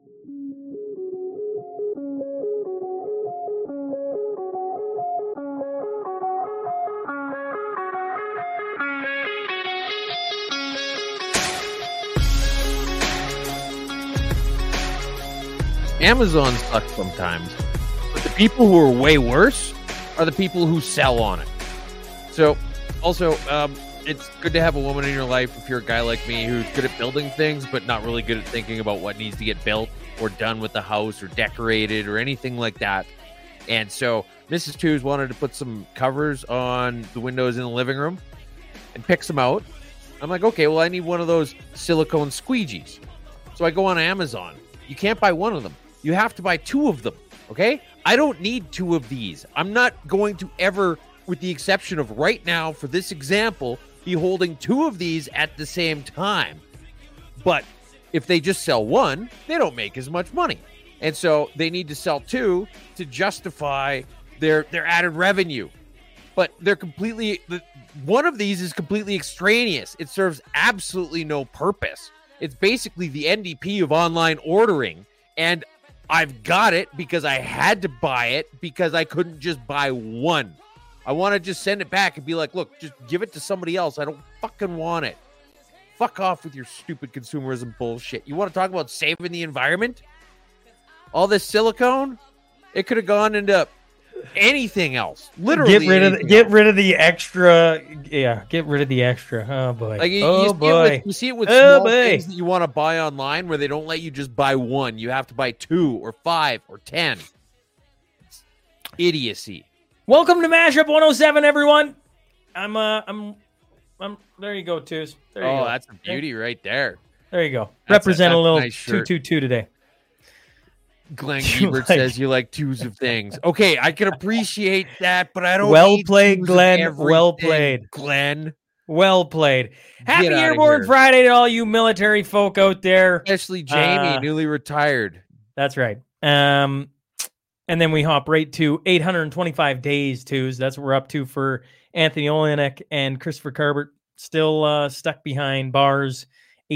Amazon sucks sometimes, but the people who are way worse are the people who sell on it. So, also, it's good to have a woman in your life if you're a guy like me who's good at building things, but not really good at thinking about what needs to get built or done with the house or decorated or anything like that. And so, Mrs. Twos wanted to put some covers on the windows in the living room and pick some out. I'm like, okay, well, I need one of those silicone squeegees. So I go on Amazon. You can't buy one of them. You have to buy two of them, okay? I don't need two of these. I'm not going to ever, with the exception of right now, for this example, be holding two of these at the same time. But if they just sell one, they don't make as much money. And so they need to sell two to justify their added revenue. But they're completely, one of these is completely extraneous. It serves absolutely no purpose. It's basically the NDP of online ordering. And I've got it because I had to buy it because I couldn't just buy one. I want to just send it back and be like, look, just give it to somebody else. I don't fucking want it. Fuck off with your stupid consumerism bullshit. You want to talk about saving the environment? All this silicone, it could have gone into anything else. Literally, get rid of the extra. Yeah, get rid of the extra. Oh boy. Like you see it with small things that you want to buy online where they don't let you just buy one. You have to buy 2 or 5 or 10. It's idiocy. Welcome to Mashup 107, everyone. I'm there you go, Twos. There you go. That's a beauty right there. There you go. Represent a little nice 222 today. Glenn Giebert says you like twos of things. Okay, I can appreciate that, but I don't. Well played, Glenn. Well played, Glenn. Well played. Happy Airborne Friday to all you military folk out there, especially Jamie, newly retired. That's right. And then we hop right to 825 days, Twos. That's what we're up to for Anthony Olenek and Christopher Carbert. Still stuck behind bars.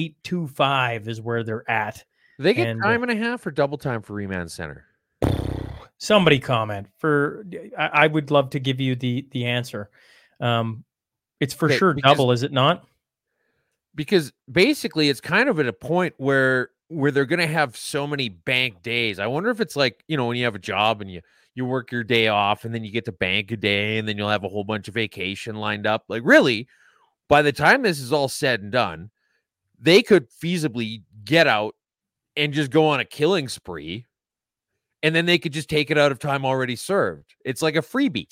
825 is where they're at. They get time and a half or double time for Remand Center? Somebody comment. I would love to give you the answer. It's for sure double, is it not? Because basically it's kind of at a point where they're going to have so many bank days. I wonder if it's like, when you have a job and you work your day off and then you get to bank a day and then you'll have a whole bunch of vacation lined up. Like really, by the time this is all said and done, they could feasibly get out and just go on a killing spree, and then they could just take it out of time already served. It's like a freebie.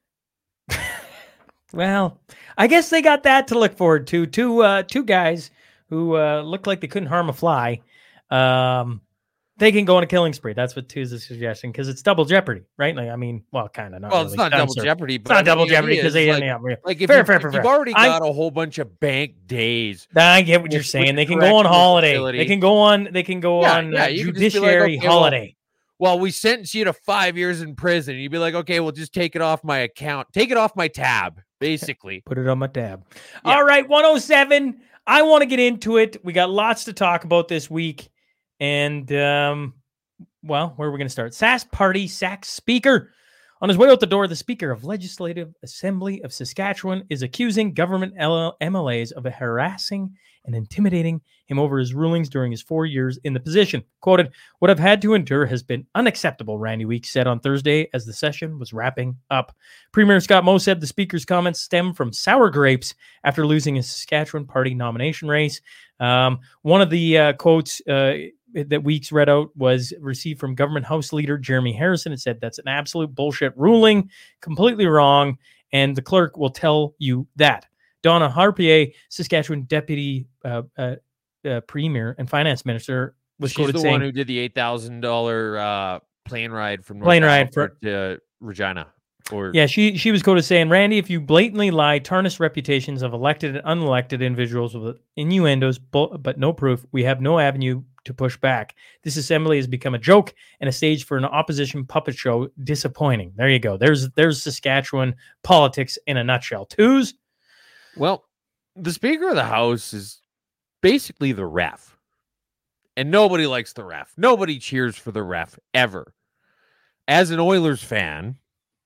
Well, I guess they got that to look forward to. Two guys who look like they couldn't harm a fly. They can go on a killing spree. That's what Twos is suggesting, because it's double jeopardy, right? Like, I mean, well, kind of not. Well, really. it's not double jeopardy, but it's not double jeopardy because they like if you've already got a whole bunch of bank days. I get what you're saying. They can go on holiday. Facility. They can go on judiciary holiday. Well, we sentence you to 5 years in prison. You'd be like, okay, well, just take it off my account. Take it off my tab, basically. Put it on my tab. Yeah. All right, 107. I want to get into it. We got lots to talk about this week. And, where are we going to start? Sask Party sacks Speaker. On his way out the door, the Speaker of Legislative Assembly of Saskatchewan is accusing government MLAs of harassing and intimidating him over his rulings during his 4 years in the position. Quoted, "What I've had to endure has been unacceptable," Randy Weeks said on Thursday as the session was wrapping up. Premier Scott Moe said the Speaker's comments stem from sour grapes after losing a Saskatchewan Party nomination race. One of the quotes that Weeks read out was received from Government House Leader Jeremy Harrison. It said, "That's an absolute bullshit ruling, completely wrong, and the clerk will tell you that." Donna Harpier, Saskatchewan Deputy Premier and Finance Minister, was quoted saying... She's the one who did the $8,000 plane ride from to Regina. She was quoted saying, "Randy, if you blatantly lie, tarnish reputations of elected and unelected individuals with innuendos, but no proof, we have no avenue to push back. This assembly has become a joke and a stage for an opposition puppet show. Disappointing." There you go. There's Saskatchewan politics in a nutshell. Twos? Well, the Speaker of the House is basically the ref. And nobody likes the ref. Nobody cheers for the ref ever. As an Oilers fan,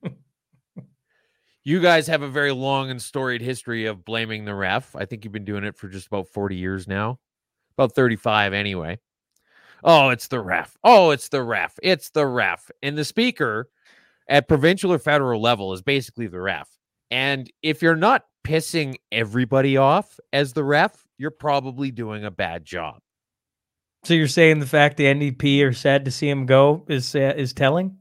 you guys have a very long and storied history of blaming the ref. I think you've been doing it for just about 40 years now. About 35 anyway. Oh, it's the ref. Oh, it's the ref. It's the ref. And the speaker at provincial or federal level is basically the ref. And if you're not pissing everybody off as the ref, you're probably doing a bad job. So you're saying the fact the NDP are sad to see him go is telling?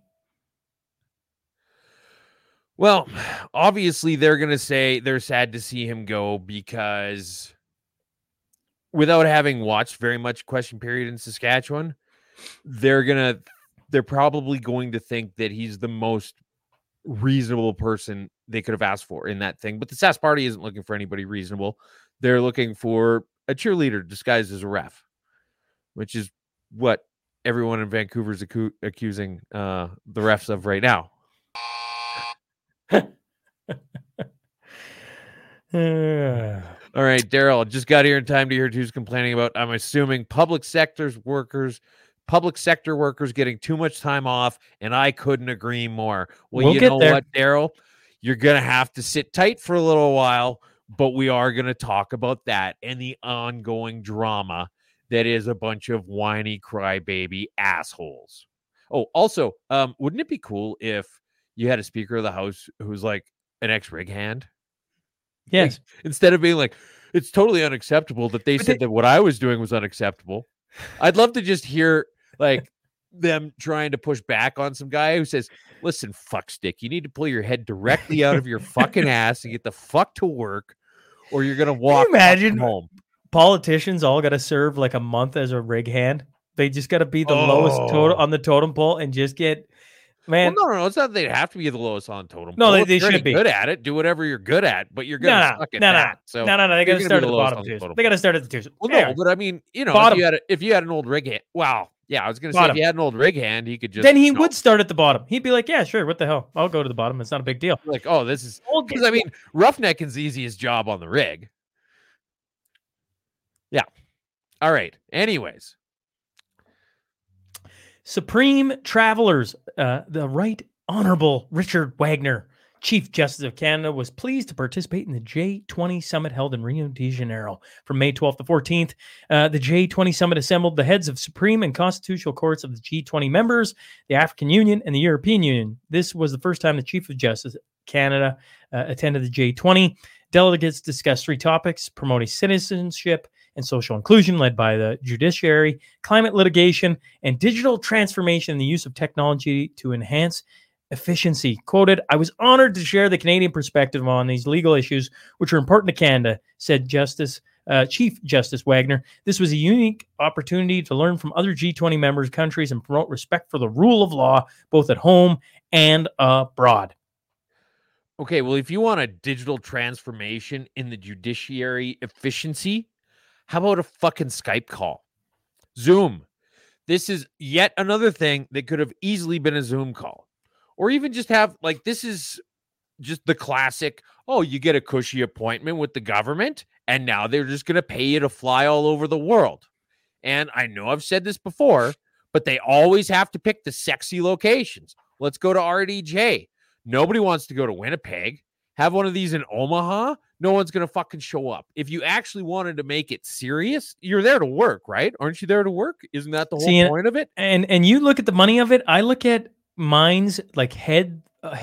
Well, obviously they're going to say they're sad to see him go because without having watched very much question period in Saskatchewan, they're probably going to think that he's the most reasonable person they could have asked for in that thing. But the Sask Party isn't looking for anybody reasonable. They're looking for a cheerleader disguised as a ref, which is what everyone in Vancouver is accusing the refs of right now. All right, Daryl, just got here in time to hear who's complaining about, I'm assuming, public sector workers getting too much time off, and I couldn't agree more. Well, you know what, Daryl? You're going to have to sit tight for a little while, but we are going to talk about that and the ongoing drama that is a bunch of whiny crybaby assholes. Oh, also, wouldn't it be cool if you had a Speaker of the House who's like an ex-rig hand? Yes. Like, instead of being like, it's totally unacceptable that they said that what I was doing was unacceptable. I'd love to just hear like them trying to push back on some guy who says, listen, fuckstick, you need to pull your head directly out of your fucking ass and get the fuck to work, or you're going to walk home. Politicians all got to serve like a month as a rig hand. They just got to be the lowest on the totem pole and just get, man. Well, no. It's not that they have to be the lowest on totem pole. No, they should be good at it. Do whatever you're good at, but you're going to suck at that. So no. They got to start at the bottom too. They got to start at the twos. Well, no, but I mean, if you had an old rig hand, wow. Yeah, I was going to say if you had an old rig hand, he could just... Then he would start at the bottom. He'd be like, yeah, sure, what the hell? I'll go to the bottom. It's not a big deal. Like, oh, this is... Because, I mean, roughnecking is the easiest job on the rig. Yeah. All right. Anyways. Supreme Travelers, the Right Honorable Richard Wagner, Chief Justice of Canada, was pleased to participate in the J20 Summit held in Rio de Janeiro from May 12th to 14th. The J20 Summit assembled the heads of Supreme and Constitutional Courts of the G20 members, the African Union, and the European Union. This was the first time the Chief of Justice of Canada attended the J20. Delegates discussed three topics: promoting citizenship and social inclusion led by the judiciary, climate litigation, and digital transformation and the use of technology to enhance efficiency. Quoted, I was honored to share the Canadian perspective on these legal issues, which are important to Canada, said Chief Justice Wagner. This was a unique opportunity to learn from other G20 members countries and promote respect for the rule of law, both at home and abroad. Okay, well, if you want a digital transformation in the judiciary efficiency, how about a fucking Skype call? Zoom. This is yet another thing that could have easily been a Zoom call. Or even just have, like, this is just the classic, oh, you get a cushy appointment with the government, and now they're just going to pay you to fly all over the world. And I know I've said this before, but they always have to pick the sexy locations. Let's go to RDJ. Nobody wants to go to Winnipeg. Have one of these in Omaha. No one's going to fucking show up. If you actually wanted to make it serious, you're there to work, right? Aren't you there to work? Isn't that the whole point of it? And you look at the money of it. I look at mine's like head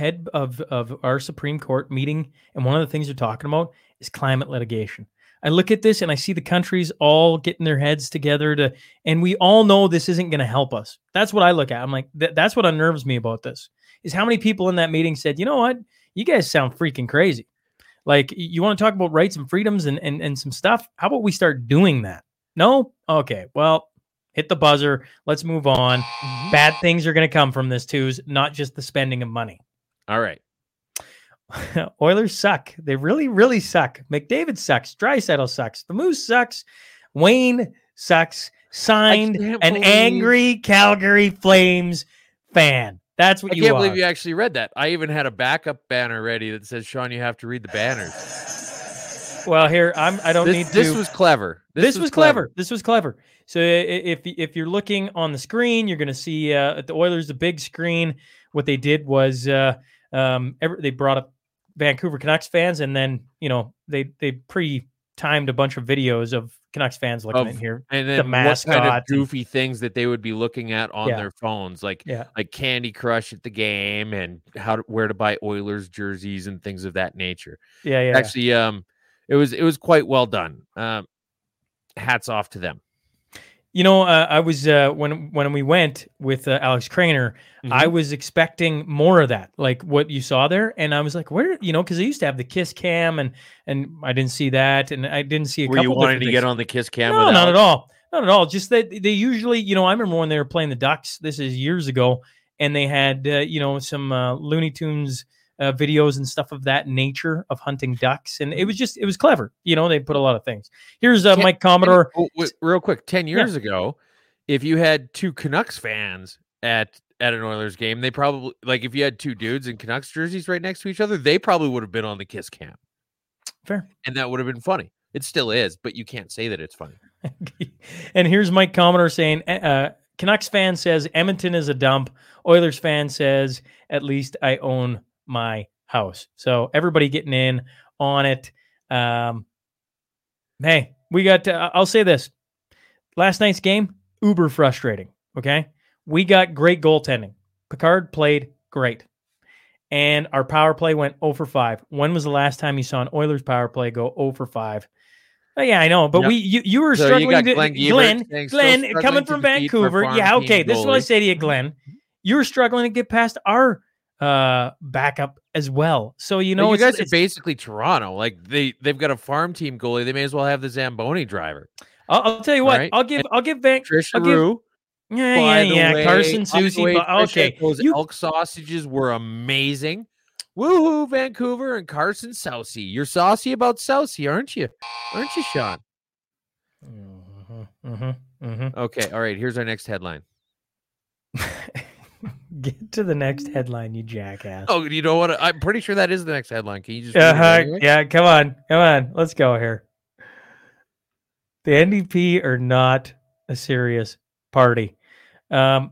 of our Supreme Court meeting, and one of the things they're talking about is climate litigation. I look at this and I see the countries all getting their heads together and we all know this isn't going to help us. That's what I look at. I'm like, that's what unnerves me about this, is how many people in that meeting said, you know what? You guys sound freaking crazy. Like, you want to talk about rights and freedoms and some stuff? How about we start doing that? No? Okay, well, hit the buzzer. Let's move on. Mm-hmm. Bad things are going to come from this too, not just the spending of money. All right. Oilers suck. They really, really suck. McDavid sucks. Draisaitl sucks. The Moose sucks. Wayne sucks. Signed an angry Calgary Flames fan. That's what you are. I can't believe you actually read that. I even had a backup banner ready that says, Sean, you have to read the banners. Well, here I don't need to. This was clever. This was clever. This was clever. So if you're looking on the screen, you're going to see at the Oilers the big screen. What they did was they brought up Vancouver Canucks fans, and then they pre-timed a bunch of videos of Canucks fans looking in here, and then the mascot, what kind of goofy things that they would be looking at on their phones, like Candy Crush at the game, and where to buy Oilers jerseys and things of that nature. Yeah. Actually, it was quite well done. Hats off to them. I was when we went with Alex Craner, I was expecting more of that, like what you saw there, and I was like, where, because they used to have the Kiss Cam, and I didn't see that, and I didn't see a couple. Were you wanting to get on the Kiss Cam? No, not at all, not at all. Just that they usually, I remember when they were playing the Ducks. This is years ago, and they had some Looney Tunes videos and stuff of that nature of hunting ducks, and it was clever. They put a lot of things. Here's Mike Commodore. Real quick, 10 years ago, if you had two Canucks fans at an Oilers game, they probably, like, if you had two dudes in Canucks jerseys right next to each other, they probably would have been on the Kiss Cam. Fair. And that would have been funny. It still is, but you can't say that it's funny. And here's Mike Commodore saying, Canucks fan says Edmonton is a dump. Oilers fan says, at least I own my house. So everybody getting in on it. Hey, we got I'll say this. Last night's game, uber frustrating. Okay. We got great goaltending. Picard played great. And our power play went 0 for 5. When was the last time you saw an Oilers power play go 0 for 5? Yeah, I know, but you were struggling. Glenn coming from Vancouver. Yeah, okay. This is what I say to you, Glenn. You were struggling to get past our backup as well. So you guys are basically Toronto. Like they've got a farm team goalie. They may as well have the Zamboni driver. I'll tell you what. Right? I'll give Trisha. Yeah. Carson Soucy. Okay, those elk sausages were amazing. Woohoo, Vancouver and Carson Soucy. You're saucy about Soucy, aren't you? Aren't you, Sean? Okay, all right. Here's our next headline. Get to the next headline, you jackass. Oh, you know what? I'm pretty sure that is the next headline. Can you just? Yeah, come on. Let's go here. The NDP are not a serious party. The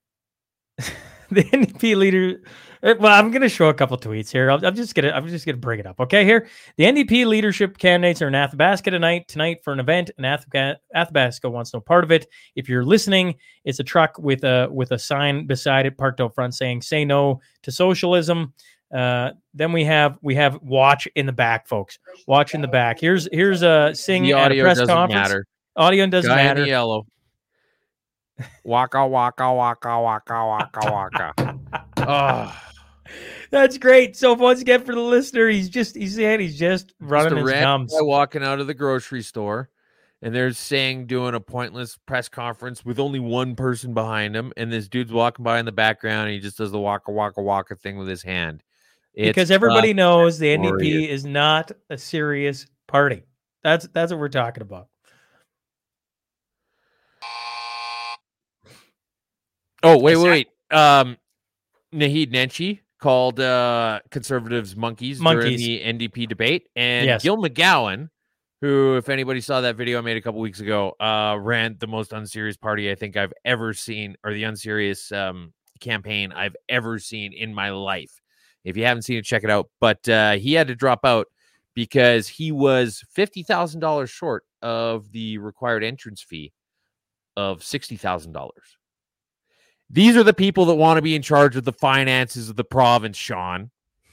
NDP leader. Well, I'm going to show a couple tweets here. I'm just gonna bring it up. Okay, here the NDP leadership candidates are in Athabasca tonight for an event, and Athabasca wants no part of it. If you're listening, it's a truck with a sign beside it parked out front saying "Say no to socialism." Then we have watch in the back, folks. Watch in the back. Here's a sing at a press conference. Matter. Audio doesn't Guy matter. In the yellow. Waka waka waka waka waka waka. Oh. That's great. So once again, for the listener, he's just running his gums. Walking out of the grocery store, and they're doing a pointless press conference with only one person behind him, and this dude's walking by in the background, and he just does the waka waka waka thing with his hand. Because everybody knows the NDP is not a serious party. That's what we're talking about. Oh, wait. Naheed Nenshi called conservatives monkeys during the NDP debate. And Gil McGowan, who, if anybody saw that video I made a couple weeks ago, ran the most unserious party I think I've ever seen, or the unserious campaign I've ever seen in my life. If you haven't seen it, check it out. But he had to drop out because he was $50,000 short of the required entrance fee of $60,000. These are the people that want to be in charge of the finances of the province, Sean.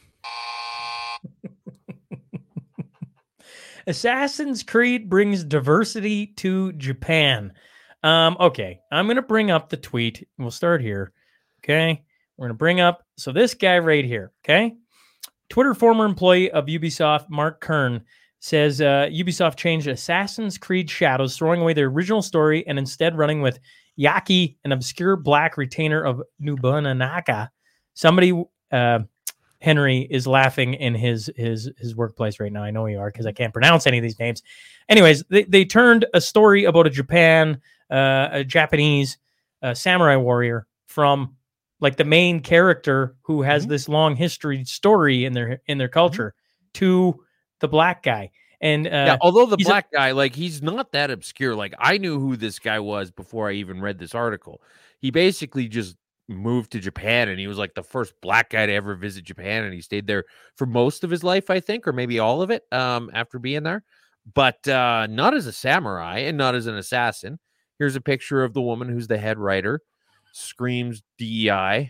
Assassin's Creed brings diversity to Japan. Okay, I'm going to bring up the tweet. We'll start here. Okay, we're going to bring up. So this guy right here, okay? Twitter former employee of Ubisoft, Mark Kern, says Ubisoft changed Assassin's Creed Shadows, throwing away their original story and instead running with Yaki, an obscure black retainer of Nobunaga. Somebody, Henry, is laughing in his workplace right now. I know you are because I can't pronounce any of these names. Anyways, they turned a story about a Japanese samurai warrior from like the main character who has this long history story in their culture to the black guy. And although the black guy, like, he's not that obscure. Like, I knew who this guy was before I even read this article. He basically just moved to Japan, and he was like the first black guy to ever visit Japan, and he stayed there for most of his life, I think, or maybe all of it, after being there. But not as a samurai and not as an assassin. Here's a picture of the woman who's the head writer. Screams DEI.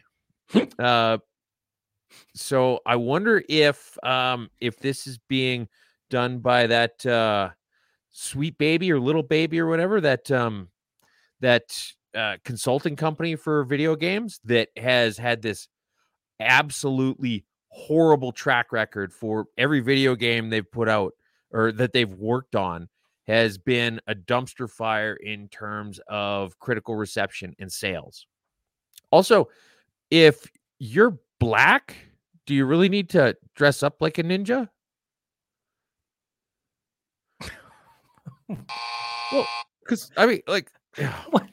So I wonder if this is being done by that sweet baby or little baby or whatever, that consulting company for video games that has had this absolutely horrible track record for every video game they've put out or that they've worked on has been a dumpster fire in terms of critical reception and sales. Also, if you're black, do you really need to dress up like a ninja? Well, because I mean, like, what?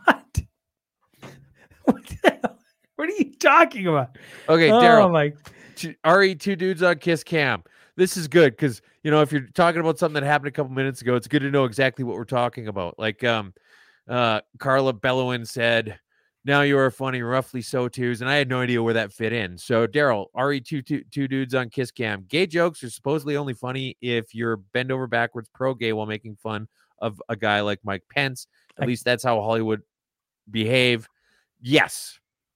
What the hell? What are you talking about? Okay, Daryl. Oh my. RE, two dudes on Kiss Cam. This is good because, you know, if you're talking about something that happened a couple minutes ago, it's good to know exactly what we're talking about. Like, Carla Bellowin said, "Now you are funny, roughly so twos," and I had no idea where that fit in. So, Daryl, RE, two dudes on Kiss Cam. Gay jokes are supposedly only funny if you're bend over backwards pro-gay while making fun of a guy like Mike Pence. At least that's how Hollywood behave. Yes,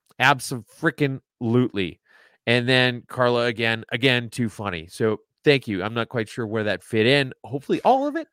absolutely. And then Carla again, too funny. So thank you. I'm not quite sure where that fit in. Hopefully all of it.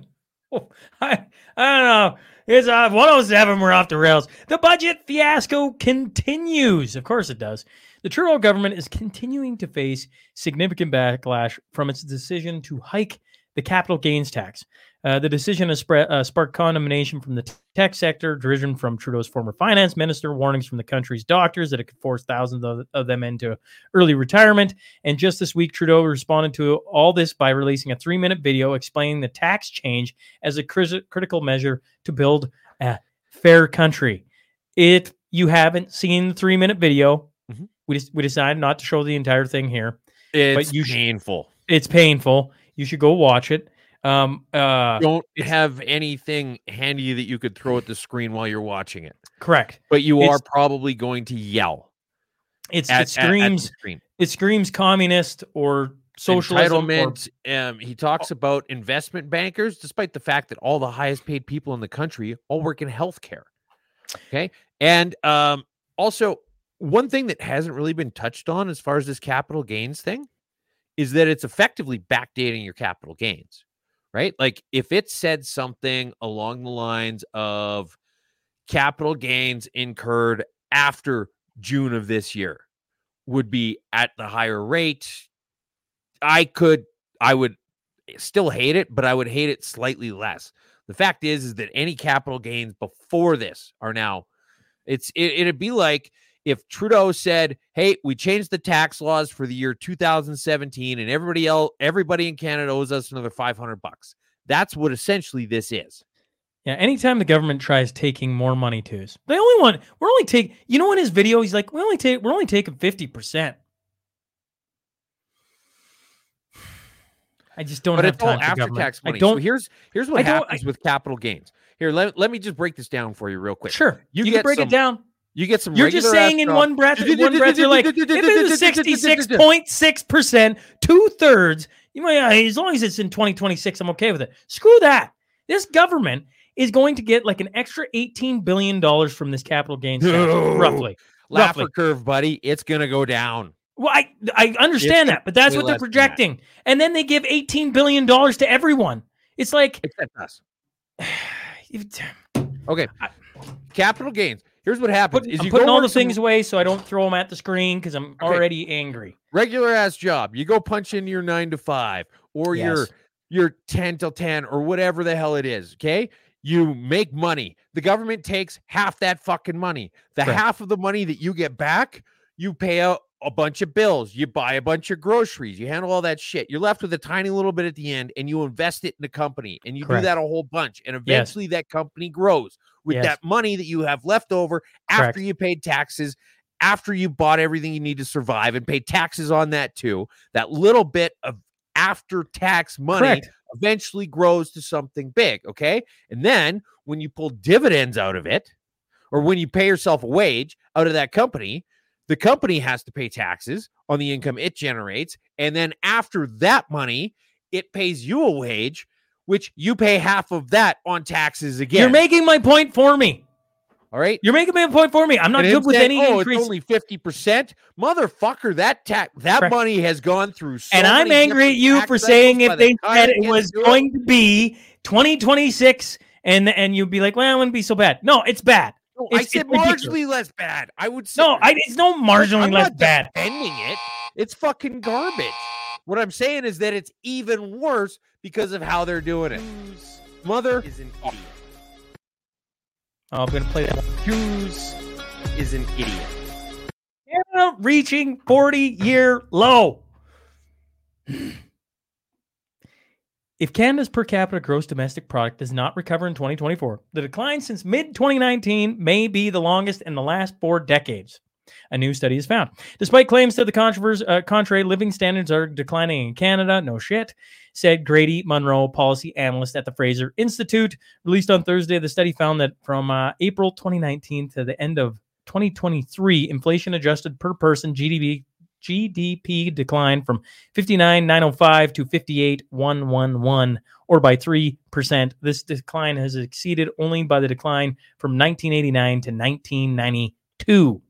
I don't know. It's 107. We're off the rails. The budget fiasco continues. Of course it does. The Trudeau government is continuing to face significant backlash from its decision to hike the capital gains tax. The decision has sparked condemnation from the tech sector, derision from Trudeau's former finance minister, warnings from the country's doctors that it could force thousands of them into early retirement. And just this week, Trudeau responded to all this by releasing a 3-minute video explaining the tax change as a critical measure to build a fair country. If you haven't seen the 3-minute video, we decided not to show the entire thing here. It's painful. It's painful. You should go watch it. Don't have anything handy that you could throw at the screen while you're watching it. Correct. But you are probably going to yell. It screams communist or socialism. Entitlement. He talks about investment bankers, despite the fact that all the highest paid people in the country all work in healthcare. Okay. And also, one thing that hasn't really been touched on as far as this capital gains thing is that it's effectively backdating your capital gains. Right? Like if it said something along the lines of capital gains incurred after June of this year would be at the higher rate, I would still hate it, but I would hate it slightly less. The fact is that any capital gains before this are now, it'd be like if Trudeau said, "Hey, we changed the tax laws for the year 2017 and everybody in Canada owes us another $500." That's what essentially this is. Yeah, anytime the government tries taking more money to us, we're only taking, you know, in his video, he's like, we're only taking 50%. I just don't have time for after government. Tax money. So here's what happens with capital gains. Here, let me just break this down for you real quick. Sure. You can break it down. You get some. You're just saying in one breath. You're like, if it's 66.6%, 2/3, you might, as long as it's in 2026, I'm okay with it. Screw that. This government is going to get like an extra $18 billion from this capital gains tax, roughly. Laffer curve, buddy. It's gonna go down. Well, I understand that, but that's what they're projecting. And then they give $18 billion to everyone. It's like, except us. Okay. Capital gains. Here's what happens. I'm putting all the things away so I don't throw them at the screen because I'm already angry. Regular ass job. You go punch in your 9 to 5 or your 10 till 10 or whatever the hell it is. Okay. You make money. The government takes half that fucking money. Half of the money that you get back, you pay out a bunch of bills. You buy a bunch of groceries. You handle all that shit. You're left with a tiny little bit at the end and you invest it in the company and you do that a whole bunch. And eventually that company grows with that money that you have left over after you paid taxes, after you bought everything you need to survive and paid taxes on that too. That little bit of after-tax money Correct. eventually grows to something big, okay? And then when you pull dividends out of it, or when you pay yourself a wage out of that company, the company has to pay taxes on the income it generates. And then after that money, it pays you a wage, which you pay half of that on taxes again. You're making my point for me. All right. You're making me a point for me. I'm not good with any increase. It's only 50%. Motherfucker, that money has gone through so and I'm angry at you for saying if they said it was going to be 2026 and you'd be like, well, it wouldn't be so bad. No, it's bad. No, I said marginally less bad. I would say it's no marginally less bad. Defending it. It's fucking garbage. What I'm saying is that it's even worse because of how they're doing it. Mother is an idiot. Oh, I'm going to play that one. Hughes is an idiot. Canada reaching 40-year low. If Canada's per capita gross domestic product does not recover in 2024, the decline since mid-2019 may be the longest in the last 4 decades, a new study has found. Despite claims to the contrary, living standards are declining in Canada, no shit, said Grady Munro, policy analyst at the Fraser Institute. Released on Thursday, the study found that from April 2019 to the end of 2023, inflation adjusted per person GDP declined from 59,905 to 58,111, or by 3%. This decline has exceeded only by the decline from 1989 to 1992.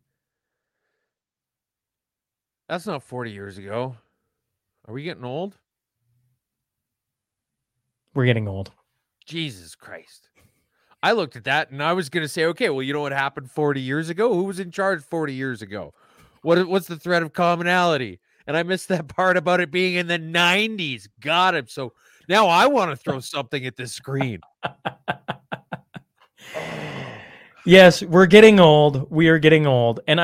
That's not 40 years ago. Are we getting old? We're getting old. Jesus Christ. I looked at that and I was going to say, okay, well, you know what happened 40 years ago? Who was in charge 40 years ago? What's the thread of commonality? And I missed that part about it being in the 90s. Got him. So now I want to throw something at this screen. Yes, we're getting old. We are getting old. And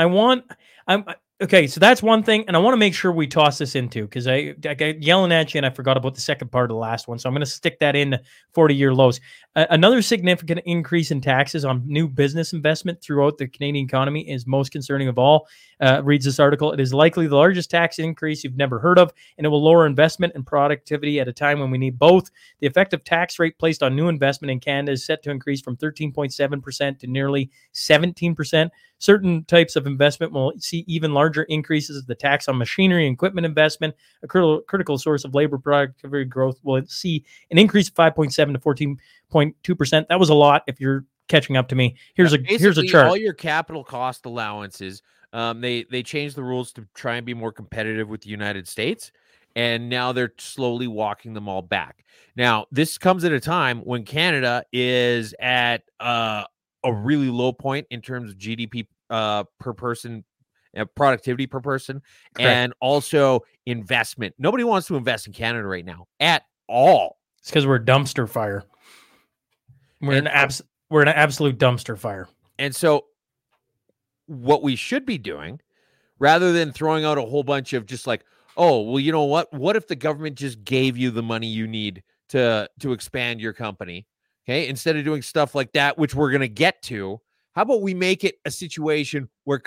okay, so that's one thing, and I want to make sure we toss this into, because I got yelling at you and I forgot about the second part of the last one, so I'm going to stick that in 40-year lows. Another significant increase in taxes on new business investment throughout the Canadian economy is most concerning of all, reads this article. It is likely the largest tax increase you've never heard of, and it will lower investment and productivity at a time when we need both. The effective tax rate placed on new investment in Canada is set to increase from 13.7% to nearly 17%. Certain types of investment will see even larger increases. The tax on machinery and equipment investment, a critical source of labor productivity growth, will see an increase of 5.7 to 14.2%. That was a lot if you're catching up to me. Here's a chart. All your capital cost allowances, they changed the rules to try and be more competitive with the United States, and now they're slowly walking them all back. Now, this comes at a time when Canada is at a really low point in terms of GDP per person, productivity per person. Correct. And also investment. Nobody wants to invest in Canada right now at all. It's because we're a dumpster fire. We're an absolute dumpster fire. And so what we should be doing, rather than throwing out a whole bunch of just like, oh, well, you know what? What if the government just gave you the money you need to expand your company? Okay, instead of doing stuff like that, which we're going to get to, how about we make it a situation where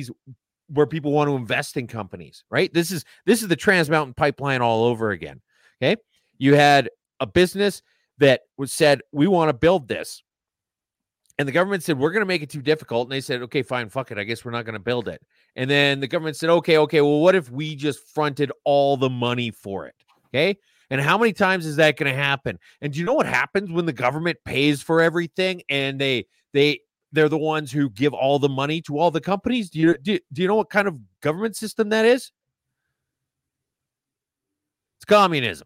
people want to invest in companies, right? This is the Trans Mountain Pipeline all over again. Okay, you had a business that said, we want to build this, and the government said, we're going to make it too difficult, and they said, okay, fine, fuck it, I guess we're not going to build it. And then the government said, okay, well, what if we just fronted all the money for it? Okay. And how many times is that going to happen? And do you know what happens when the government pays for everything and they're the ones who give all the money to all the companies? Do you know what kind of government system that is? It's communism.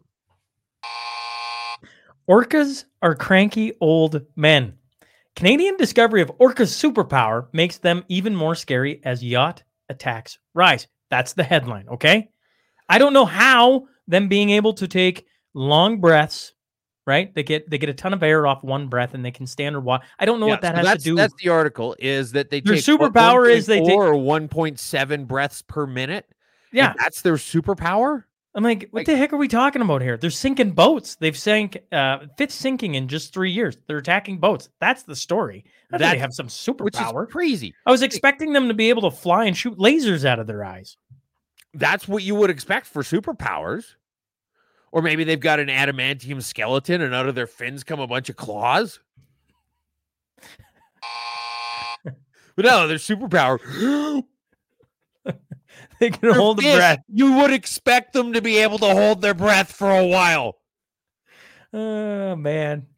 Orcas are cranky old men. Canadian discovery of orcas' superpower makes them even more scary as yacht attacks rise. That's the headline, okay? I don't know how them being able to take long breaths, right? They get a ton of air off one breath and they can stand or walk. I don't know what that has to do. That's the article, is that they their take superpower is they take or 1.7 breaths per minute. Yeah. And that's their superpower. I'm like, what the heck are we talking about here? They're sinking boats. They've sank Fitz sinking in just 3 years. They're attacking boats. That's the story. They have some superpower. Which is crazy. I was expecting them to be able to fly and shoot lasers out of their eyes. That's what you would expect for superpowers. Or maybe they've got an adamantium skeleton and out of their fins come a bunch of claws. But no, their superpower. They can hold the breath. You would expect them to be able to hold their breath for a while. Oh, man.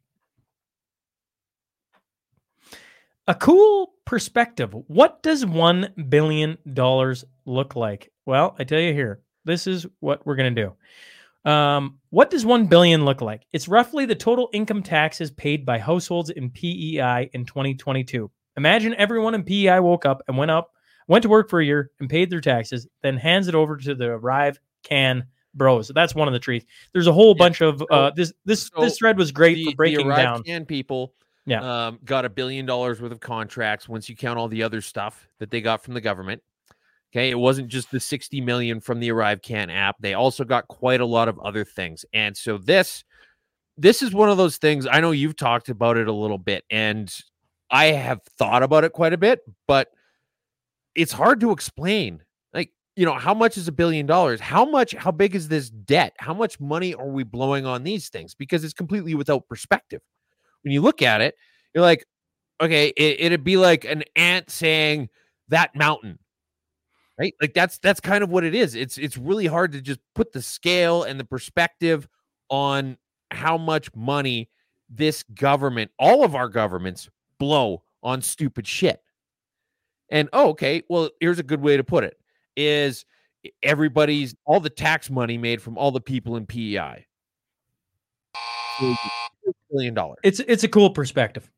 A cool perspective. What does $1 billion look like? Well, I tell you here, this is what we're going to do. What does $1 billion look like? It's roughly the total income taxes paid by households in PEI in 2022. Imagine everyone in PEI woke up and went to work for a year and paid their taxes, then hands it over to the Arrive Can Bros. So that's one of the trees. There's a whole bunch of this thread was great for breaking the Arrive down. Can people got $1 billion worth of contracts once you count all the other stuff that they got from the government. Okay, it wasn't just the 60 million from the Arrive Can app. They also got quite a lot of other things. And so this is one of those things. I know you've talked about it a little bit, and I have thought about it quite a bit, but it's hard to explain. Like, how much is $1 billion? How big is this debt? How much money are we blowing on these things? Because it's completely without perspective. When you look at it, you're like, okay, it'd be like an ant saying that mountain, right? Like that's kind of what it is. It's really hard to just put the scale and the perspective on how much money this government, all of our governments, blow on stupid shit. And okay, well, here's a good way to put it: is all the tax money made from all the people in PEI. $1 billion. It's a cool perspective.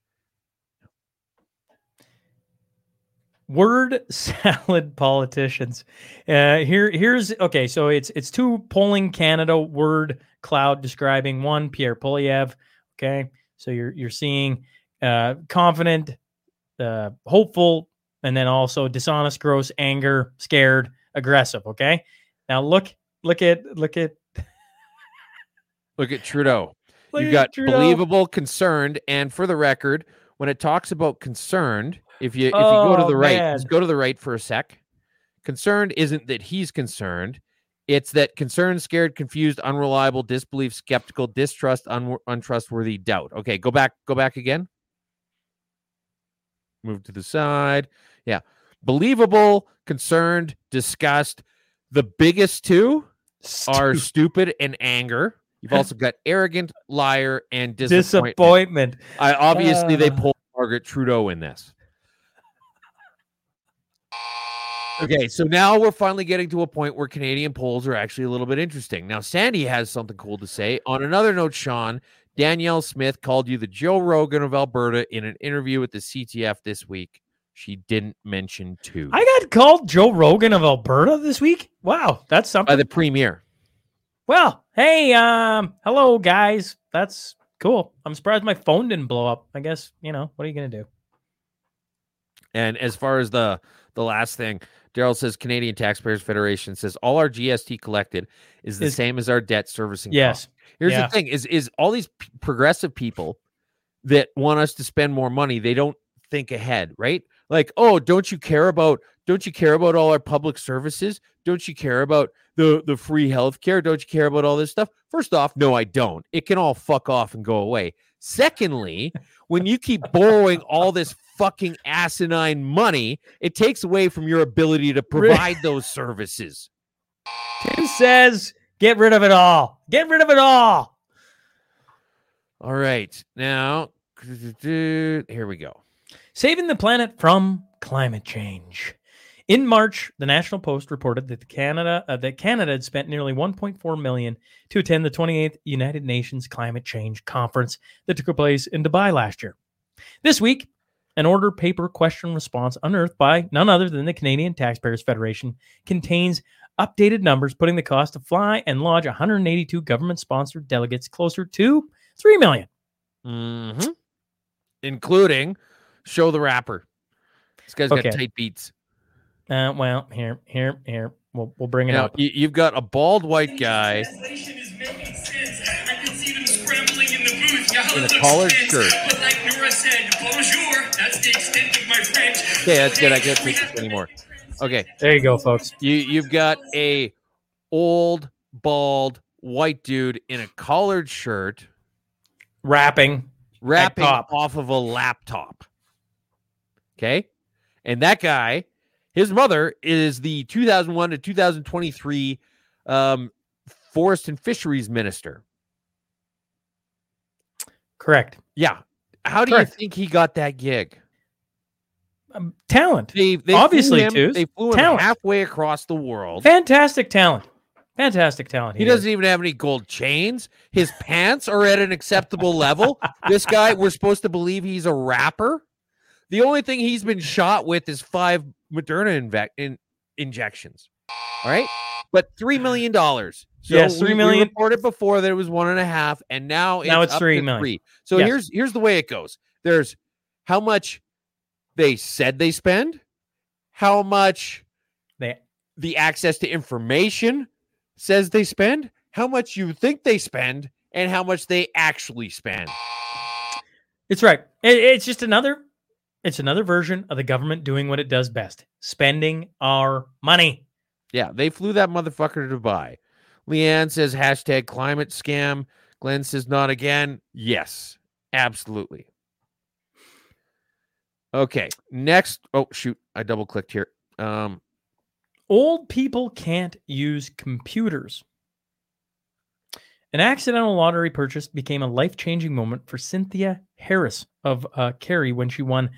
Word salad politicians. Here's okay. So it's two Polling Canada word cloud describing one Pierre Poilievre. Okay, so you're seeing confident, hopeful, and then also dishonest, gross, anger, scared, aggressive. Okay, now look at Trudeau. You've got Trudeau. Believable, concerned, and for the record, when it talks about concerned, if you go to the right, just go to the right for a sec. Concerned isn't that he's concerned; it's that concerned, scared, confused, unreliable, disbelief, skeptical, distrust, untrustworthy, doubt. Okay, go back again. Move to the side. Yeah, believable, concerned, disgust. The biggest two are stupid and anger. You've also got arrogant, liar, and disappointment. Obviously, they pulled Margaret Trudeau in this. Okay, so now we're finally getting to a point where Canadian polls are actually a little bit interesting. Now, Sandy has something cool to say. On another note, Sean, Danielle Smith called you the Joe Rogan of Alberta in an interview with the CTF this week. She didn't mention two. I got called Joe Rogan of Alberta this week? Wow, that's something. By the premier. Well, hey, hello, guys. That's cool. I'm surprised my phone didn't blow up. I guess, what are you going to do? And as far as the last thing, Daryl says Canadian Taxpayers Federation says all our GST collected is the same as our debt servicing costs. Here's the thing, is all these progressive people that want us to spend more money, they don't think ahead, right? Like, oh, don't you care about all our public services? Don't you care about the free healthcare? Don't you care about all this stuff? First off, no, I don't. It can all fuck off and go away. Secondly, when you keep borrowing all this fucking asinine money, it takes away from your ability to provide those services. Tim says, get rid of it all. Get rid of it all. All right. Now, here we go. Saving the planet from climate change. In March, the National Post reported that Canada had spent nearly $1.4 million to attend the 28th United Nations Climate Change Conference that took place in Dubai last year. This week, an order paper question response unearthed by none other than the Canadian Taxpayers Federation contains updated numbers, putting the cost to fly and lodge 182 government-sponsored delegates closer to $3 million. Mm-hmm. Including Show the Rapper. This guy's got tight beats. Well, here. We'll bring it up. You've got a bald white guy in a collared shirt. Like Nora said, bonjour. That's the extent of my French. Okay, that's good. I can't take this anymore. Okay, there you go, folks. You've got a old, bald, white dude in a collared shirt rapping top. off of a laptop. Okay. And that guy, his mother is the 2001 to 2023 Forest and Fisheries Minister. Correct. Yeah. How do you think he got that gig? Talent. They obviously flew they flew him halfway across the world. Fantastic talent. He doesn't even have any gold chains. His pants are at an acceptable level. This guy, we're supposed to believe he's a rapper. The only thing he's been shot with is 5 Moderna injections. All right. But $3 million. So yes, $3 million. We reported before that it was 1.5, and now it's up $3 to million. 3. So here's the way it goes. There's how much they said they spend, how much the access to information says they spend, how much you think they spend, and how much they actually spend. It's right. It's just another version of the government doing what it does best, spending our money. Yeah, they flew that motherfucker to Dubai. Leanne says hashtag climate scam. Glenn says not again. Yes, absolutely. Okay, next. Oh, shoot. I double-clicked here. Old people can't use computers. An accidental lottery purchase became a life-changing moment for Cynthia Harris of Kerry when she won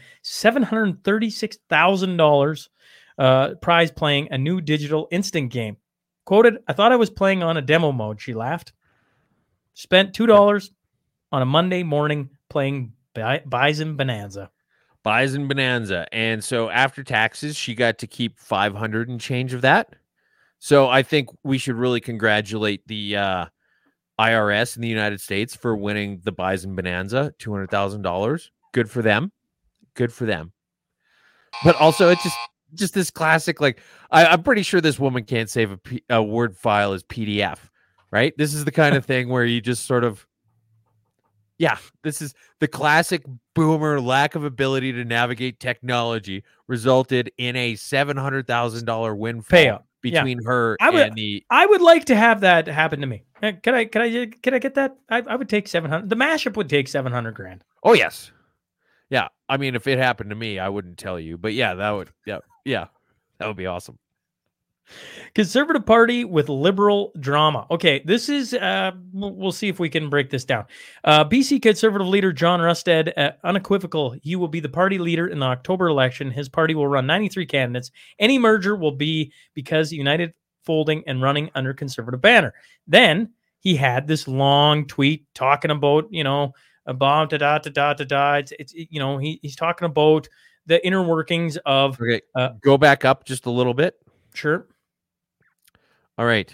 $736,000 prize playing a new digital instant game. Quoted, "I thought I was playing on a demo mode," she laughed. Spent $2 on a Monday morning playing Bison Bonanza. Bison Bonanza. And so after taxes, she got to keep 500 and change of that. So I think we should really congratulate the IRS in the United States for winning the Bison Bonanza, $200,000. Good for them. Good for them. But also, it's just this classic, like, I'm pretty sure this woman can't save a Word file as PDF, right? This is the kind of thing where you just sort of, yeah, this is the classic boomer lack of ability to navigate technology resulted in a $700,000 windfall payout between her and the. I would like to have that happen to me. Can I get that? I would take 700. The mashup would take 700 grand. Oh yes, yeah. I mean, if it happened to me, I wouldn't tell you, but yeah, that would, yeah, that would be awesome. Conservative Party with liberal drama. Okay, this is, we'll see if we can break this down. BC Conservative leader John Rustad, unequivocal, he will be the party leader in the October election. His party will run 93 candidates. Any merger will be because United folding and running under Conservative banner. Then he had this long tweet talking about, about da-da-da-da-da-da. It's he's talking about the inner workings of... Okay, go back up just a little bit. Sure. All right.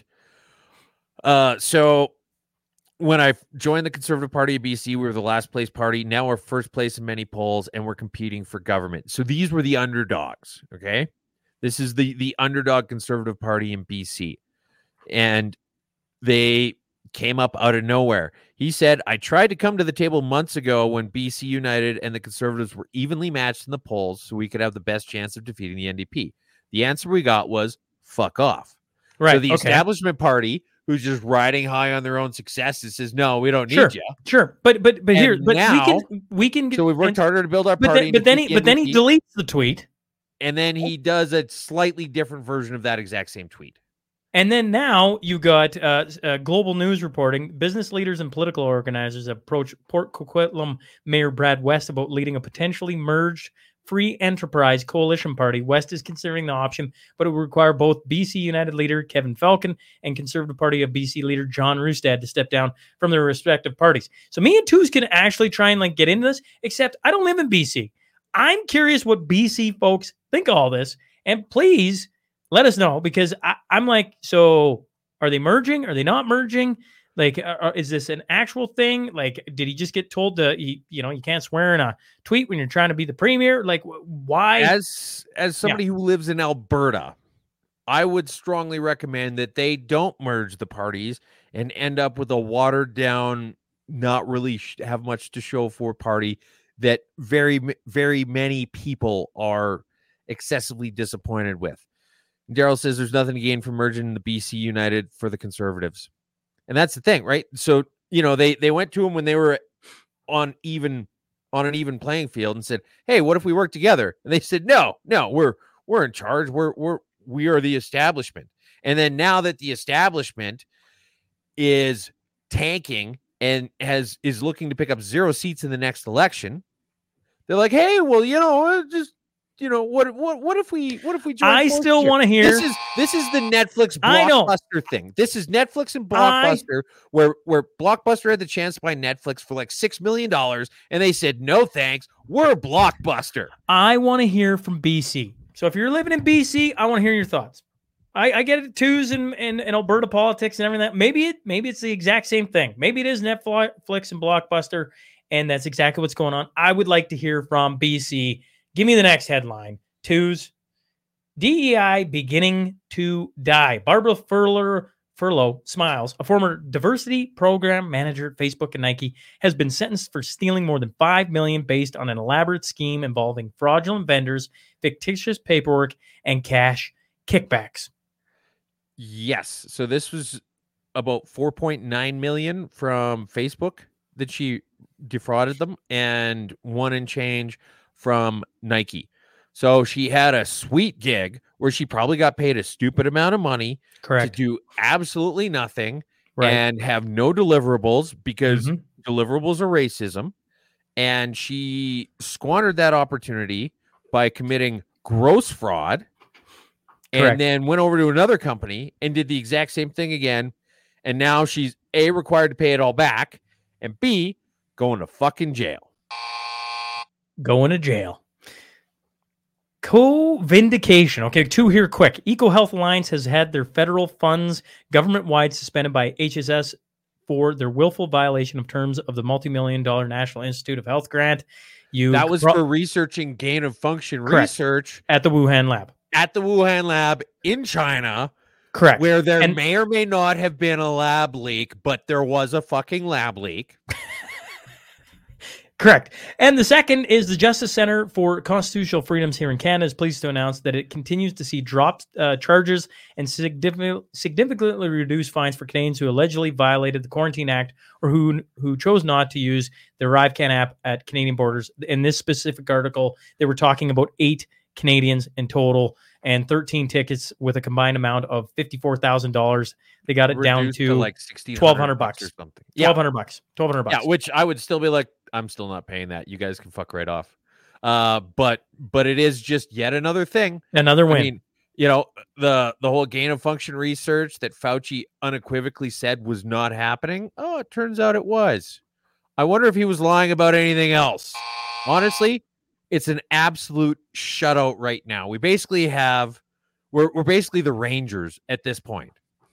So when I joined the Conservative Party of BC, we were the last place party. Now we're first place in many polls, and we're competing for government. So these were the underdogs, okay? This is the underdog Conservative Party in BC. And they came up out of nowhere. He said, I tried to come to the table months ago when BC United and the Conservatives were evenly matched in the polls so we could have the best chance of defeating the NDP. The answer we got was, fuck off. Right. So the establishment party, who's just riding high on their own successes, says, "No, we don't need you." Sure, but here, but now, we can. So we've worked harder to build our party. But then he deletes the tweet, and then he does a slightly different version of that exact same tweet. And then now you got Global News reporting: business leaders and political organizers approach Port Coquitlam Mayor Brad West about leading a potentially merged Free Enterprise Coalition Party. West is considering the option, but it would require both BC United leader Kevin Falcon and Conservative Party of BC leader John Rustad to step down from their respective parties. So me and Twos can actually try and get into this, except I don't live in BC. I'm curious what BC folks think of all this, and please let us know, because I'm like, so are they merging? Are they not merging? Is this an actual thing? Did he just get told you can't swear in a tweet when you're trying to be the premier? Why? As somebody who lives in Alberta, I would strongly recommend that they don't merge the parties and end up with a watered down, not really have much to show for party that very, very many people are excessively disappointed with. Daryl says there's nothing to gain from merging the BC United for the Conservatives. And that's the thing, right? So, they went to him when they were on an even playing field and said, "Hey, what if we work together?" And they said, "No, we're in charge. We are the establishment." And then now that the establishment is tanking and is looking to pick up 0 seats in the next election, they're like, "Hey, well, what if we join I forces still here?" want to hear. This is the Netflix I know. Blockbuster thing. This is Netflix and Blockbuster, where Blockbuster had the chance to buy Netflix for like $6 million, and they said, "No, thanks. We're Blockbuster." I want to hear from BC. So if you're living in BC, I want to hear your thoughts. I get it, twos and Alberta politics and everything. Maybe it's the exact same thing. Maybe it is Netflix and Blockbuster, and that's exactly what's going on. I would like to hear from BC. Give me the next headline. Twos, DEI beginning to die. Barbara Furlow Smiles, a former diversity program manager at Facebook and Nike, has been sentenced for stealing more than $5 million based on an elaborate scheme involving fraudulent vendors, fictitious paperwork, and cash kickbacks. Yes. So this was about 4.9 million from Facebook that she defrauded them, and 1 and change from Nike. So she had a sweet gig where she probably got paid a stupid amount of money Correct. to do absolutely nothing, Right. and have no deliverables because deliverables are racism. And she squandered that opportunity by committing gross fraud. Correct. And then went over to another company and did the exact same thing again. And now she's A, required to pay it all back, and B, going to fucking jail. Going to jail. Co-vindication. Okay, 2 here quick. EcoHealth Alliance has had their federal funds government-wide suspended by HSS for their willful violation of terms of the multi-million-dollar National Institute of Health grant. That was for researching gain of function research at the Wuhan lab. At the Wuhan lab in China. Correct. Where there may or may not have been a lab leak, but there was a fucking lab leak. Correct. And the second is the Justice Center for Constitutional Freedoms here in Canada is pleased to announce that it continues to see dropped charges and significantly reduced fines for Canadians who allegedly violated the Quarantine Act or who chose not to use the ArriveCan app at Canadian borders. In this specific article, they were talking about 8 Canadians in total and 13 tickets with a combined amount of $54,000. They got it down to like $1,200 or something. $1,200. Yeah, which I would still be like, I'm still not paying that. You guys can fuck right off. But it is just yet another thing. Another win. I mean, the whole gain of function research that Fauci unequivocally said was not happening. Oh, it turns out it was. I wonder if he was lying about anything else. Honestly, it's an absolute shutout right now. We basically we're basically the Rangers at this point.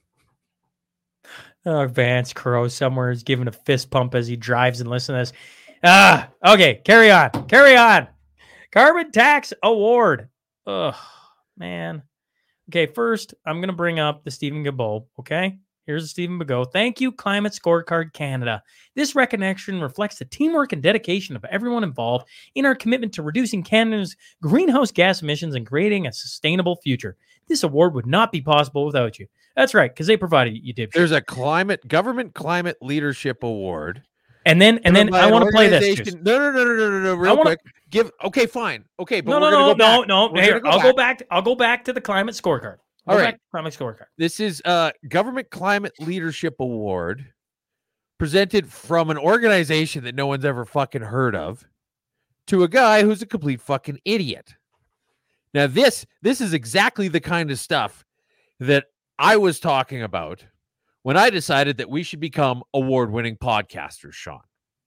Oh, Vance Crowe somewhere is giving a fist pump as he drives and listens to this. Okay, carry on. Carbon tax award. Ugh, man. Okay, first, I'm going to bring up the Stephen Guilbeault, okay? Here's Stephen Guilbeault. Thank you, Climate Scorecard Canada. This recognition reflects the teamwork and dedication of everyone involved in our commitment to reducing Canada's greenhouse gas emissions and creating a sustainable future. This award would not be possible without you. That's right, because they provided you dipshit. There's a government climate leadership award. And then I want to play this. No, real quick. Okay, fine. Okay, but no. Here, I'll go back to the climate scorecard. All right. Climate scorecard. This is government climate leadership award presented from an organization that no one's ever fucking heard of to a guy who's a complete fucking idiot. Now, this is exactly the kind of stuff that I was talking about when I decided that we should become award-winning podcasters, Sean.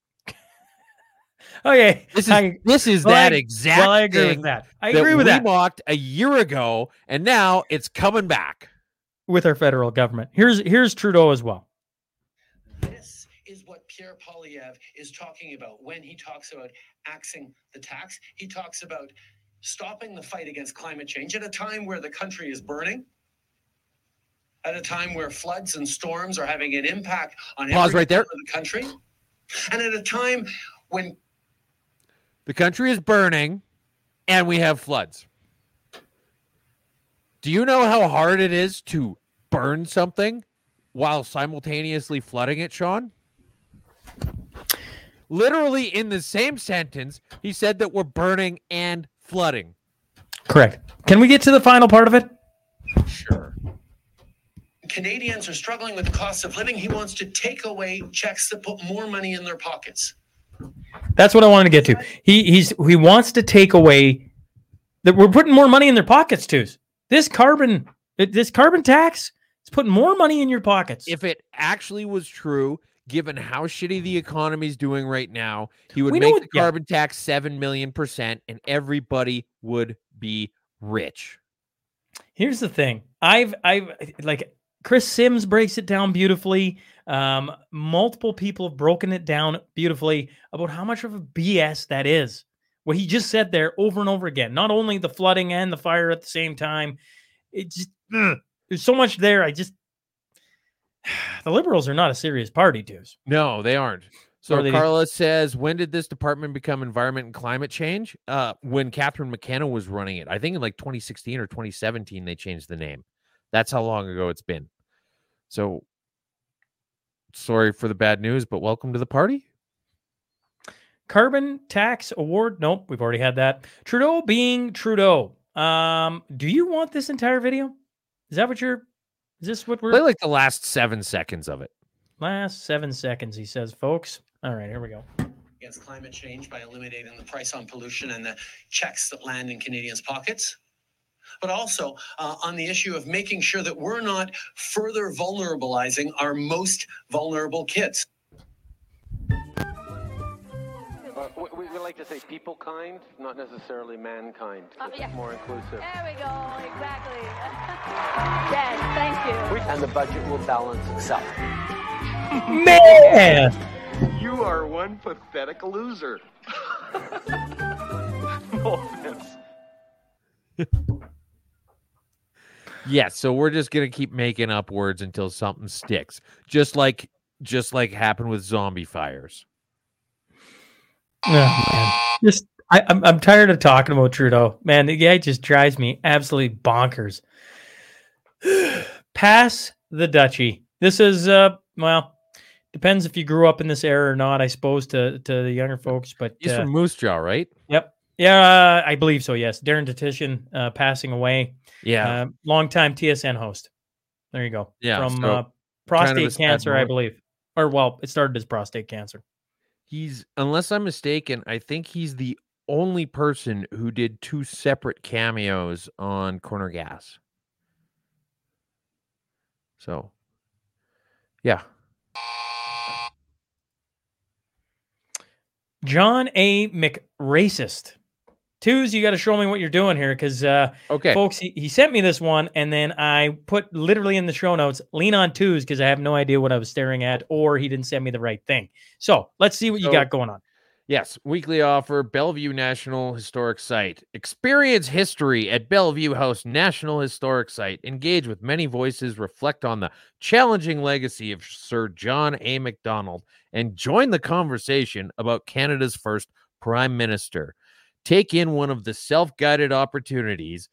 Okay. This is that exact I agree thing with that. I agree with that. We mocked a year ago, and now it's coming back. With our federal government. Here's Trudeau as well. This is what Pierre Poilievre is talking about when he talks about axing the tax. He talks about stopping the fight against climate change at a time where the country is burning, at a time where floods and storms are having an impact on every part of the country, and at a time when the country is burning and we have floods. Do you know how hard it is to burn something while simultaneously flooding it, Sean? Literally in the same sentence, he said that we're burning and flooding. Correct. Can we get to the final part of it? Sure. Canadians are struggling with the cost of living. He wants to take away checks that put more money in their pockets. That's what I wanted to get to. He wants to take away that we're putting more money in their pockets too. This carbon tax is putting more money in your pockets. If it actually was true, given how shitty the economy is doing right now, he would make the carbon tax 7 million %, and everybody would be rich. Here's the thing. I've like Chris Sims breaks it down beautifully. Multiple people have broken it down beautifully about how much of a BS that is. What he just said there over and over again. Not only the flooding and the fire at the same time. It just there's so much there. The Liberals are not a serious party, dudes. No, they aren't. So Carla says, when did this department become environment and climate change? When Catherine McKenna was running it. I think in like 2016 or 2017, they changed the name. That's how long ago it's been. So sorry for the bad news, but welcome to the party. Carbon tax award. Nope, we've already had that. Trudeau being Trudeau. Do you want this entire video? Is this what we're... Play like the last 7 seconds of it. Last 7 seconds, he says, folks. All right, here we go. Against climate change by eliminating the price on pollution and the checks that land in Canadians' pockets. But also on the issue of making sure that we're not further vulnerabilizing our most vulnerable kids. We like to say people kind, not necessarily mankind. It's more inclusive. There we go, exactly. Yes, thank you. And the budget will balance itself. Man! You are one pathetic loser. No offense. Yeah, so we're just gonna keep making up words until something sticks. Just like happened with zombie fires. Oh, man. I'm tired of talking about Trudeau. Man, the guy just drives me absolutely bonkers. Pass the duchy. This is depends if you grew up in this era or not, I suppose, to the younger folks. But he's from Moose Jaw, right? Yep. Yeah, I believe so, yes. Darren Detition passing away. Yeah. Longtime TSN host. There you go. Yeah. From prostate cancer, I believe. Or, well, it started as prostate cancer. He's, unless I'm mistaken, I think he's the only person who did 2 separate cameos on Corner Gas. So, yeah. John A. McRacist. Twos, you got to show me what you're doing here because, okay, folks, he sent me this one, and then I put literally in the show notes, lean on twos because I have no idea what I was staring at, or he didn't send me the right thing. So let's see what you got going on. Yes, weekly offer, Bellevue National Historic Site. Experience history at Bellevue House National Historic Site. Engage with many voices, reflect on the challenging legacy of Sir John A. Macdonald, and join the conversation about Canada's first Prime Minister. Take in one of the self-guided opportunities.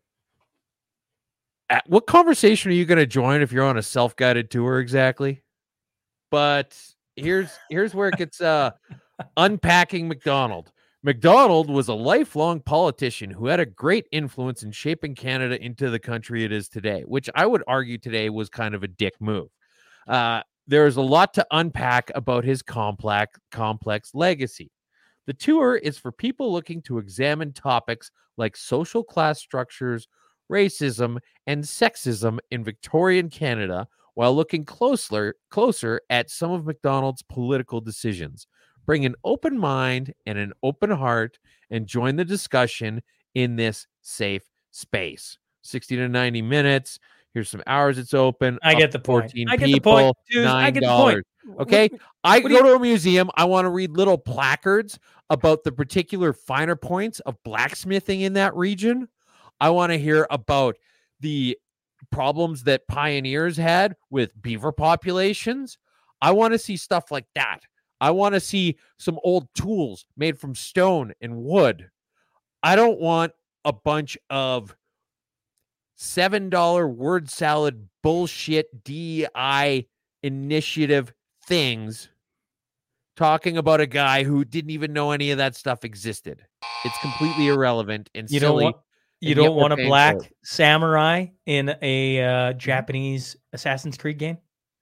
What conversation are you going to join if you're on a self-guided tour exactly? But here's where it gets unpacking Macdonald. Macdonald was a lifelong politician who had a great influence in shaping Canada into the country it is today, which I would argue today was kind of a dick move. There's a lot to unpack about his complex legacy. The tour is for people looking to examine topics like social class structures, racism, and sexism in Victorian Canada, while looking closer at some of Macdonald's political decisions. Bring an open mind and an open heart and join the discussion in this safe space. 60 to 90 minutes. Here's some hours it's open. I get the point. 14 I get people, the point. Dude, I get the point. Okay, I go to a museum. I want to read little placards about the particular finer points of blacksmithing in that region. I want to hear about the problems that pioneers had with beaver populations. I want to see stuff like that. I want to see some old tools made from stone and wood. I don't want a bunch of $7 word salad bullshit DEI initiative things talking about a guy who didn't even know any of that stuff existed. It's completely irrelevant and silly. You don't want a black samurai in a Japanese Assassin's Creed game?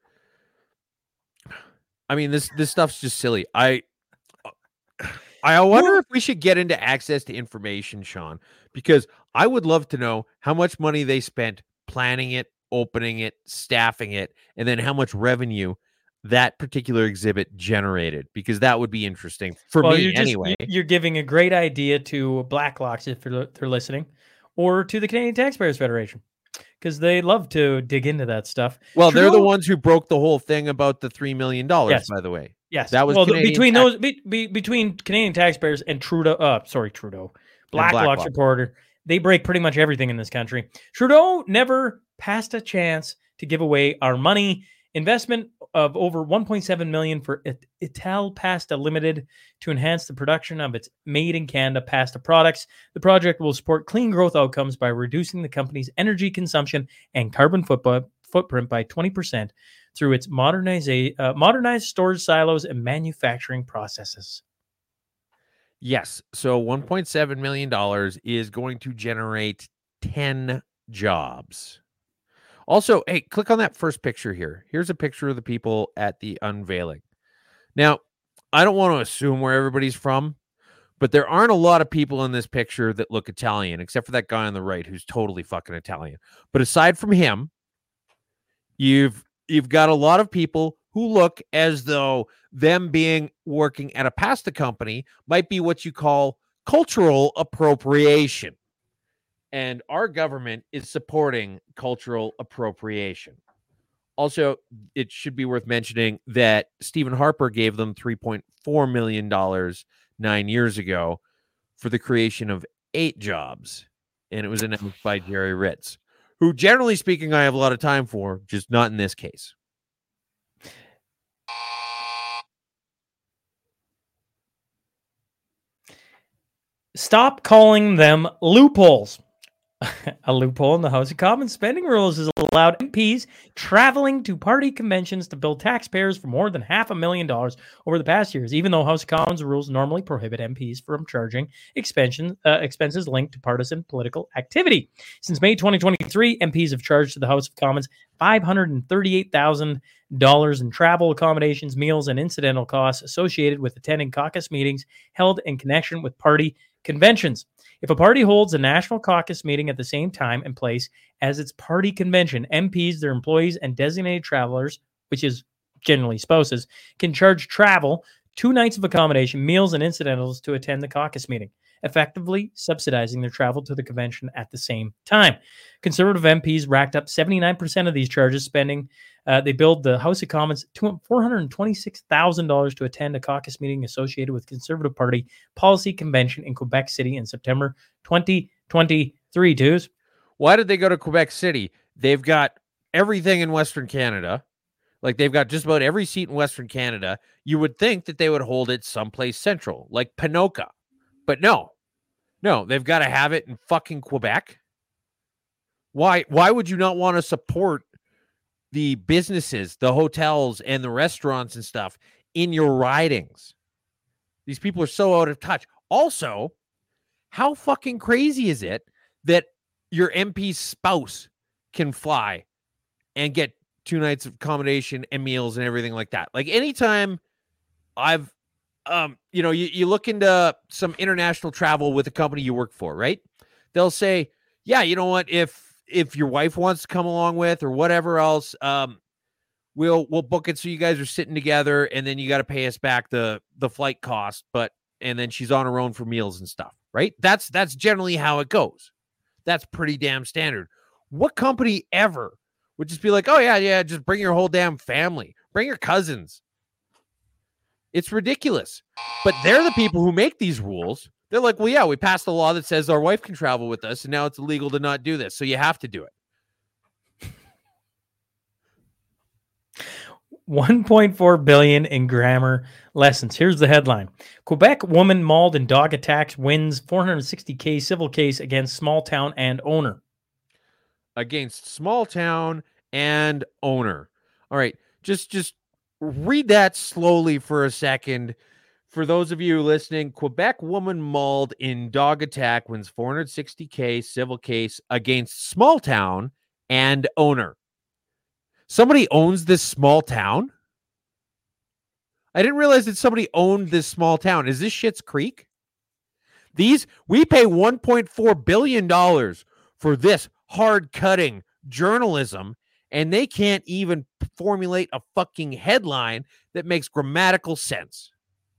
I mean, this stuff's just silly. I wonder if we should get into access to information, Sean, because I would love to know how much money they spent planning it, opening it, staffing it, and then how much revenue that particular exhibit generated, because that would be interesting for me anyway. You're giving a great idea to Blacklocks if they're listening, or to the Canadian Taxpayers Federation, because they love to dig into that stuff. Well, they're the ones who broke the whole thing about the $3 million, yes. by the way. Yes, that was between Canadian taxpayers and Trudeau, Blacklocks reporter. They break pretty much everything in this country. Trudeau never passed a chance to give away our money. Investment of over $1.7 million for Ital Pasta Limited to enhance the production of its made in Canada pasta products. The project will support clean growth outcomes by reducing the company's energy consumption and carbon footprint by 20% through its modernized storage silos and manufacturing processes. Yes. So $1.7 million is going to generate 10 jobs. Also, hey, click on that first picture here. Here's a picture of the people at the unveiling. Now, I don't want to assume where everybody's from, but there aren't a lot of people in this picture that look Italian, except for that guy on the right who's totally fucking Italian. But aside from him, you've got a lot of people who look as though them working at a pasta company might be what you call cultural appropriation. And our government is supporting cultural appropriation. Also, it should be worth mentioning that Stephen Harper gave them $3.4 million 9 years ago for the creation of 8 jobs. And it was announced by Jerry Ritz, who, generally speaking, I have a lot of time for, just not in this case. Stop calling them loopholes. A loophole in the House of Commons spending rules has allowed MPs traveling to party conventions to bill taxpayers for more than $500,000 over the past years, even though House of Commons rules normally prohibit MPs from charging expenses linked to partisan political activity. Since May 2023, MPs have charged to the House of Commons $538,000 in travel, accommodations, meals, and incidental costs associated with attending caucus meetings held in connection with party conventions. If a party holds a national caucus meeting at the same time and place as its party convention, MPs, their employees, and designated travelers, which is generally spouses, can charge travel, 2 nights of accommodation, meals, and incidentals to attend the caucus meeting, effectively subsidizing their travel to the convention at the same time. Conservative MPs racked up 79% of these charges, spending. They billed the House of Commons $426,000 to attend a caucus meeting associated with Conservative Party policy convention in Quebec City in September 2023. Dudes. Why did they go to Quebec City? They've got everything in Western Canada. Like, they've got just about every seat in Western Canada. You would think that they would hold it someplace central, like Ponoka. But no, they've got to have it in fucking Quebec. Why would you not want to support the businesses, the hotels, and the restaurants and stuff in your ridings? These people are so out of touch. Also, how fucking crazy is it that your MP's spouse can fly and get 2 nights of accommodation and meals and everything like that? Like, anytime I've you look into some international travel with a company you work for, right? They'll say, yeah, you know what, if your wife wants to come along with or whatever else, we'll book it so you guys are sitting together, and then you got to pay us back the flight cost, and then she's on her own for meals and stuff, right? That's generally how it goes. That's pretty damn standard. What company ever would just be like, oh yeah, just bring your whole damn family, bring your cousins? It's ridiculous. But they're the people who make these rules. They're like, well, yeah, we passed a law that says our wife can travel with us, and now it's illegal to not do this, so you have to do it. $1.4 billion in grammar lessons. Here's the headline. Quebec woman mauled in dog attacks wins $460K civil case against small town and owner. against small town and owner. All right, just read that slowly for a second. For those of you listening, Quebec woman mauled in dog attack wins $460K civil case against small town and owner. Somebody owns this small town? I didn't realize that somebody owned this small town. Is this Schitt's Creek? We pay $1.4 billion for this hard-cutting journalism, and they can't even formulate a fucking headline that makes grammatical sense.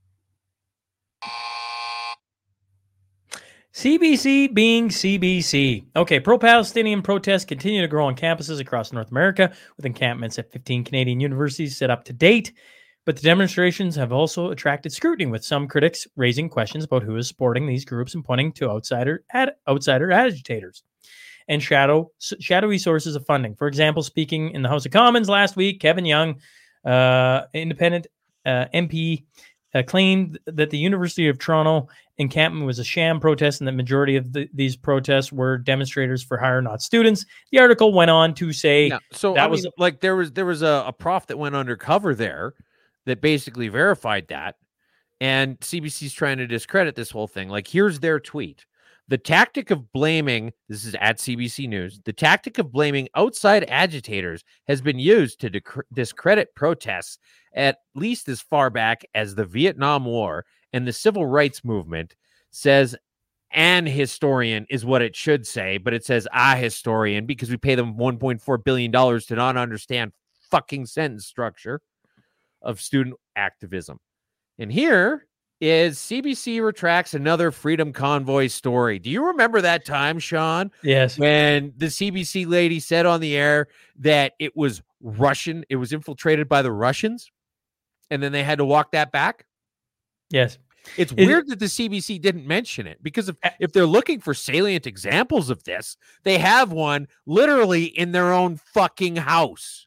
CBC being CBC. Okay, pro-Palestinian protests continue to grow on campuses across North America, with encampments at 15 Canadian universities set up to date. But the demonstrations have also attracted scrutiny, with some critics raising questions about who is supporting these groups and pointing to outsider agitators and shadowy sources of funding. For example, speaking in the House of Commons last week, Kevin Young, independent MP, claimed that the University of Toronto encampment was a sham protest and the majority of these protests were demonstrators for hire, not students. The article went on to say there was a prof that went undercover there that basically verified that, and CBC's trying to discredit this whole thing. Like, here's their tweet. The tactic of blaming, this is at CBC News, the tactic of blaming outside agitators has been used to discredit protests at least as far back as the Vietnam War and the Civil Rights Movement, says an historian is what it should say, but it says a historian because we pay them $1.4 billion to not understand fucking sentence structure of student activism. And here is CBC retracts another Freedom Convoy story. Do you remember that time, Sean? Yes. When the CBC lady said on the air that it was Russian, it was infiltrated by the Russians, and then they had to walk that back? Yes. It's weird that the CBC didn't mention it, because if they're looking for salient examples of this, they have one literally in their own fucking house.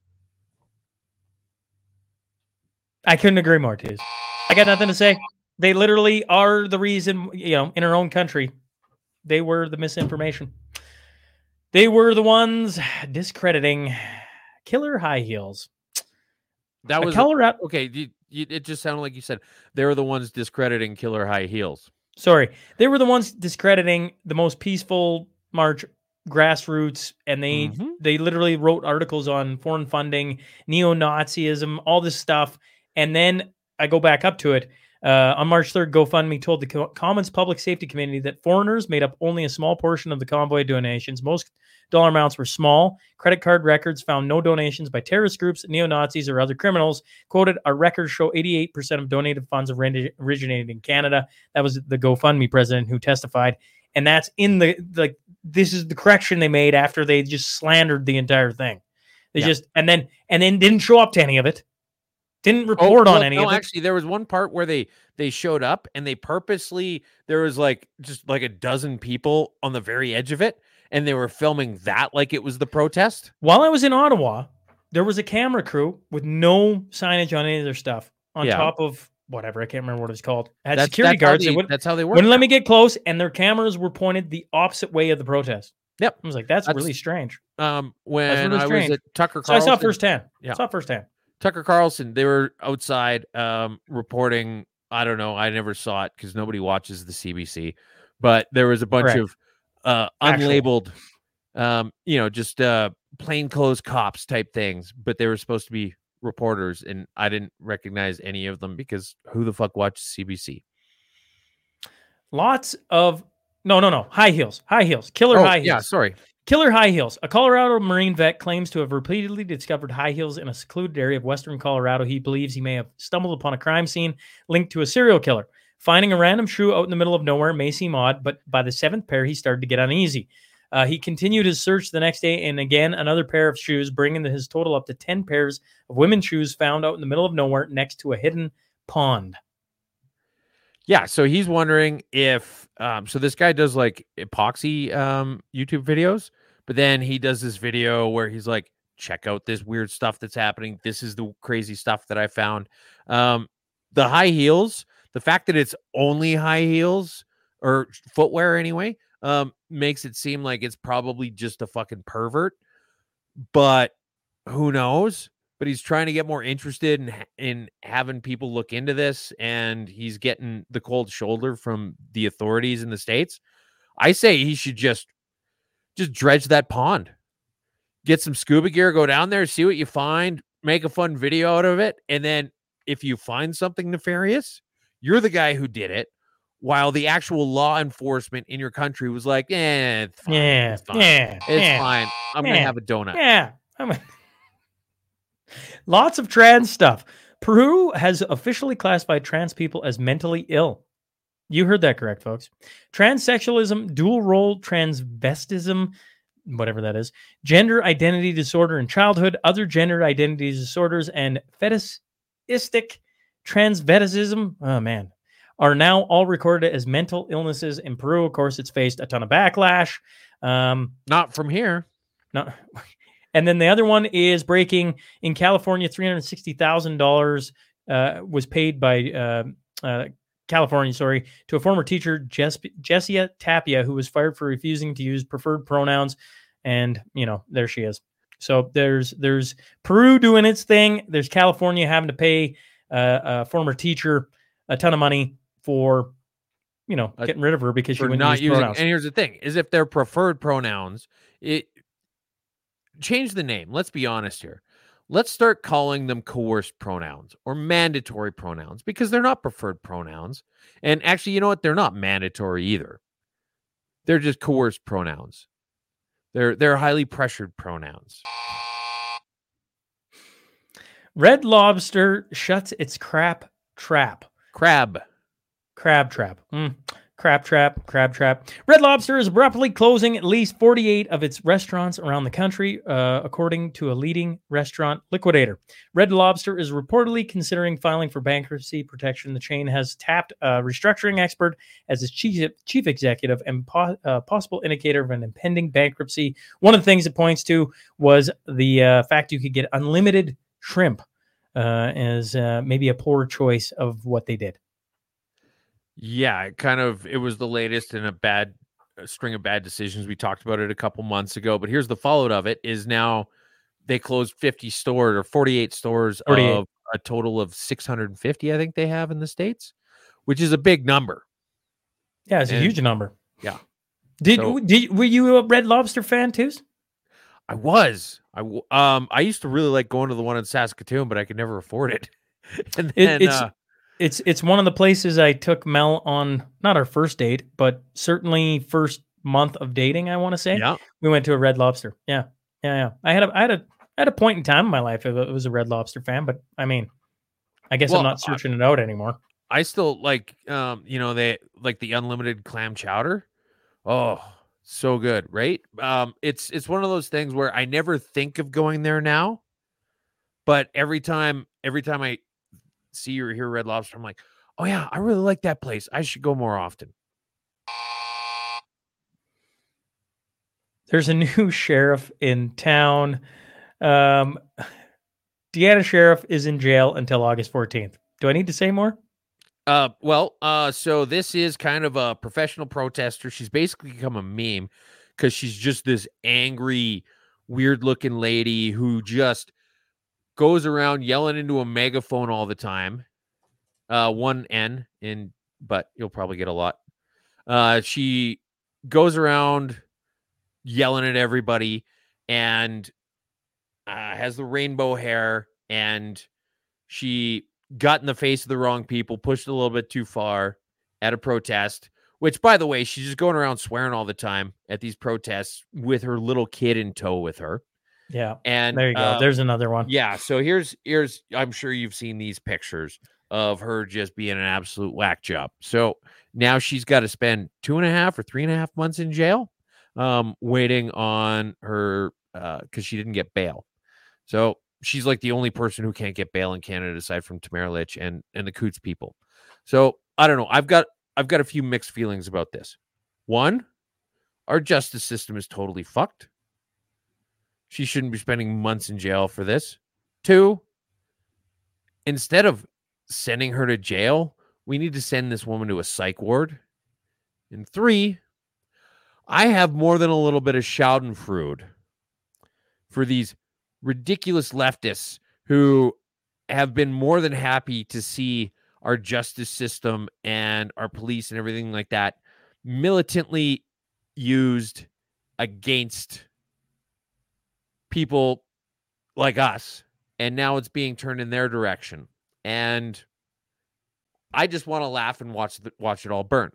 I couldn't agree more, Tiz. I got nothing to say. They literally are the reason, in our own country, they were the misinformation. They were the ones discrediting killer high heels. That was Colorado. Okay, it just sounded like you said they were the ones discrediting killer high heels. Sorry, they were the ones discrediting the most peaceful march, grassroots, and they literally wrote articles on foreign funding, neo-Nazism, all this stuff. And then I go back up to it. On March 3rd, GoFundMe told the Commons Public Safety Committee that foreigners made up only a small portion of the convoy donations. Most dollar amounts were small. Credit card records found no donations by terrorist groups, neo-Nazis, or other criminals. Quoted, our records show 88% of donated funds originated in Canada. That was the GoFundMe president who testified. And that's in this is the correction they made after they just slandered the entire thing. They and then didn't show up to any of it. Didn't report on any of it. Actually, there was one part where they showed up and they purposely, there was just a dozen people on the very edge of it, and they were filming that like it was the protest. While I was in Ottawa, there was a camera crew with no signage on any of their stuff on top of whatever. I can't remember what it's called. It had security guards. That's how they work. Wouldn't let me get close, and their cameras were pointed the opposite way of the protest. Yep. I was like, that's really strange. When I was at Tucker Carlson. So I saw firsthand. Tucker Carlson, they were outside reporting. I don't know. I never saw it because nobody watches the CBC. But there was a bunch of unlabeled, just plainclothes cops type things. But they were supposed to be reporters, and I didn't recognize any of them because who the fuck watches CBC? Lots of high heels, killer high heels. Yeah, sorry. Killer high heels. A Colorado Marine vet claims to have repeatedly discovered high heels in a secluded area of western Colorado. He believes he may have stumbled upon a crime scene linked to a serial killer. Finding a random shoe out in the middle of nowhere may seem odd, but by the seventh pair, he started to get uneasy. He continued his search the next day, and again, another pair of shoes, bringing his total up to 10 pairs of women's shoes found out in the middle of nowhere next to a hidden pond. Yeah, so he's wondering if so this guy does like epoxy YouTube videos, but then he does this video where he's like, check out this weird stuff that's happening. This is the crazy stuff that I found. The high heels, the fact that it's only high heels or footwear anyway, makes it seem like it's probably just a fucking pervert, but who knows? But he's trying to get more interested in having people look into this, and he's getting the cold shoulder from the authorities in the States. I say he should just dredge that pond, get some scuba gear, go down there, see what you find, make a fun video out of it, and then if you find something nefarious, you're the guy who did it, while the actual law enforcement in your country was like, it's fine. It's fine. It's fine. I'm going to have a donut. Yeah. Lots of trans stuff. Peru has officially classified trans people as mentally ill. You heard that correct, folks. Transsexualism, dual role transvestism, whatever that is, gender identity disorder in childhood, other gender identity disorders, and fetishistic transvestism, oh man, are now all recorded as mental illnesses in Peru. Of course, it's faced a ton of backlash. Not from here. Not. And then the other one is breaking in California. $360,000 was paid by California, to a former teacher, Jessia Tapia, who was fired for refusing to use preferred pronouns. And, there she is. So there's Peru doing its thing. There's California having to pay a former teacher a ton of money for, getting rid of her because she wouldn't use pronouns. And here's the thing, is if they're preferred pronouns, change the name. Let's be honest here. Let's start calling them coerced pronouns or mandatory pronouns, because they're not preferred pronouns. And actually, you know what? They're not mandatory either. They're just coerced pronouns. They're highly pressured pronouns. Red Lobster shuts its crab trap. Crab trap. Crab trap. Red Lobster is abruptly closing at least 48 of its restaurants around the country, according to a leading restaurant liquidator. Red Lobster is reportedly considering filing for bankruptcy protection. The chain has tapped a restructuring expert as its chief executive and possible indicator of an impending bankruptcy. One of the things it points to was the fact you could get unlimited shrimp as maybe a poor choice of what they did. Yeah, it was the latest in a string of bad decisions. We talked about it a couple months ago, but here's the fallout of it is now they closed 50 stores or 48 stores 48. Of a total of 650, I think they have in the States, which is a big number. Yeah, it's a huge number. Yeah. Were you a Red Lobster fan too? I was. I used to really like going to the one in Saskatoon, but I could never afford it. And then, It's one of the places I took Mel on, not our first date, but certainly first month of dating, I want to say. Yeah. We went to a Red Lobster. Yeah. I had a point in time in my life it was a Red Lobster fan, but I mean, I guess I'm not searching it out anymore. I still like they like the unlimited clam chowder. Oh, so good, right? It's one of those things where I never think of going there now, but every time I see or hear Red Lobster, I'm like, oh yeah, I really like that place. I should go more often. There's a new sheriff in town. Deanna Sheriff is in jail until August 14th. Do I need to say more? So this is kind of a professional protester. She's basically become a meme because she's just this angry, weird-looking lady who just goes around yelling into a megaphone all the time. One N in, but you'll probably get a lot. She goes around yelling at everybody and has the rainbow hair, and she got in the face of the wrong people, pushed a little bit too far at a protest, which, by the way, she's just going around swearing all the time at these protests with her little kid in tow with her. Yeah. And there you go. There's another one. Yeah. So here's, I'm sure you've seen these pictures of her just being an absolute whack job. So now she's got to spend 2.5 or 3.5 months in jail, waiting on her, cause she didn't get bail. So she's like the only person who can't get bail in Canada aside from Tamara Lich and the Coots people. So I don't know. I've got a few mixed feelings about this. One, our justice system is totally fucked. She shouldn't be spending months in jail for this. Two, instead of sending her to jail, we need to send this woman to a psych ward. And three, I have more than a little bit of schadenfreude for these ridiculous leftists who have been more than happy to see our justice system and our police and everything like that militantly used against people like us. And now it's being turned in their direction. And I just want to laugh and watch it all burn.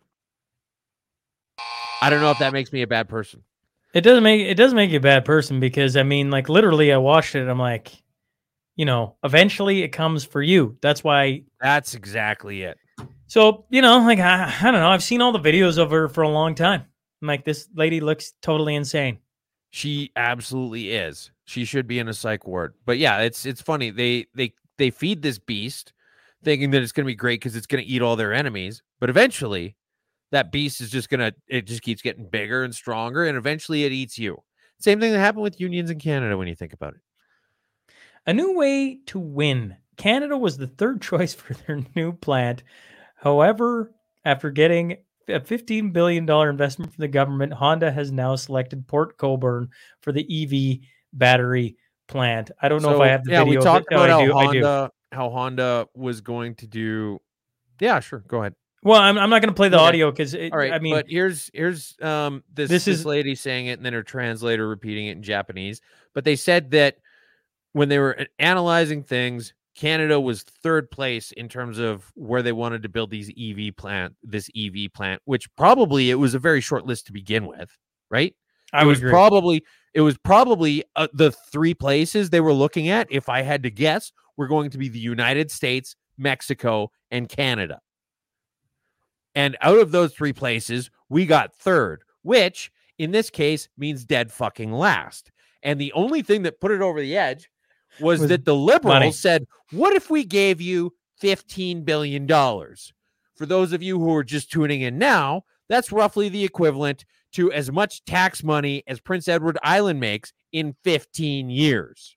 I don't know if that makes me a bad person. It doesn't make you a bad person, because I mean, like, literally I watched it. I'm like, eventually it comes for you. That's exactly it. So, like, I don't know. I've seen all the videos of her for a long time. I'm like, this lady looks totally insane. She absolutely is. She should be in a psych ward. But yeah, it's funny. They feed this beast thinking that it's going to be great because it's going to eat all their enemies. But eventually that beast is it just keeps getting bigger and stronger. And eventually it eats you. Same thing that happened with unions in Canada when you think about it. A new way to win. Canada was the third choice for their new plant. However, after getting a $15 billion investment from the government, Honda has now selected Port Colborne for the EV battery plant. I don't know if I have the video. We talked about how Honda was going to do. Yeah, sure. Go ahead. Well, I'm not going to play the audio because all right. I mean, but here's this lady saying it and then her translator repeating it in Japanese. But they said that when they were analyzing things, Canada was third place in terms of where they wanted to build this EV plant, which probably it was a very short list to begin with, right? It was probably the three places they were looking at. If I had to guess, were going to be the United States, Mexico, and Canada. And out of those three places, we got third, which in this case means dead fucking last. And the only thing that put it over the edge was that the Liberals said, what if we gave you $15 billion? For those of you who are just tuning in now, that's roughly the equivalent to as much tax money as Prince Edward Island makes in 15 years.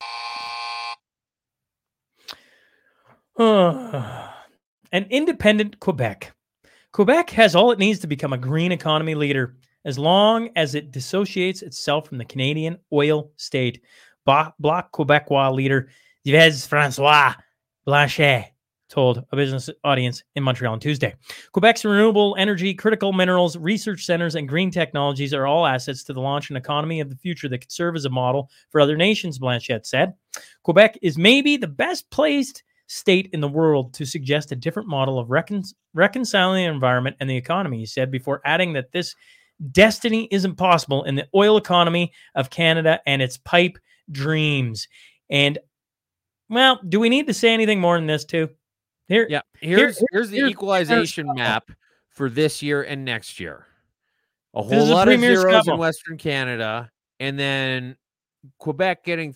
An independent Quebec. Quebec has all it needs to become a green economy leader, as long as it dissociates itself from the Canadian oil state. Bloc Quebecois leader Yves Francois Blanchet told a business audience in Montreal on Tuesday. Quebec's renewable energy, critical minerals, research centers, and green technologies are all assets to the launch an economy of the future that could serve as a model for other nations, Blanchet said. Quebec is maybe the best placed state in the world to suggest a different model of reconciling the environment and the economy, he said, before adding that this destiny isn't possible in the oil economy of Canada and its pipe dreams. And, well, do we need to say anything more than this too? Here's the equalization map for this year and next year. A whole lot of zeros in Western Canada, and then Quebec getting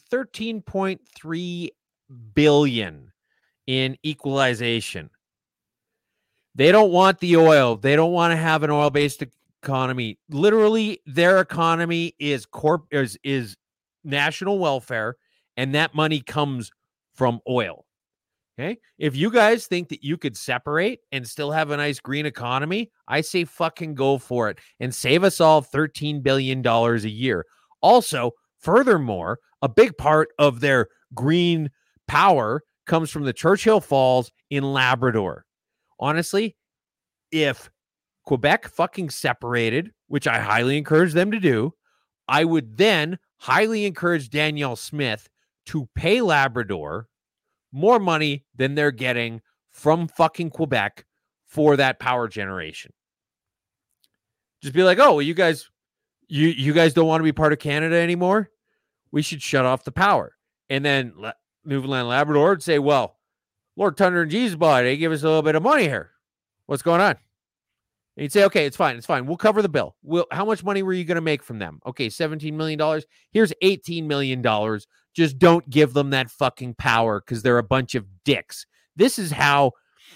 13.3 billion in equalization. They don't want the oil. They don't want to have an oil-based economy. Literally, their economy is national welfare, and that money comes from oil. Okay? If you guys think that you could separate and still have a nice green economy, I say fucking go for it and save us all $13 billion a year. Also, furthermore, a big part of their green power comes from the Churchill Falls in Labrador. Honestly, if Quebec fucking separated, which I highly encourage them to do, I would then highly encourage Danielle Smith to pay Labrador more money than they're getting from fucking Quebec for that power generation. Just be like, oh, well, you guys don't want to be part of Canada anymore? We should shut off the power. And then Newfoundland Labrador would say, well, Lord Thunder and Jesus body, they give us a little bit of money here. What's going on? And you'd say, okay, it's fine. We'll cover the bill. How much money were you going to make from them? Okay, $17 million. Here's $18 million. Just don't give them that fucking power because they're a bunch of dicks. This is how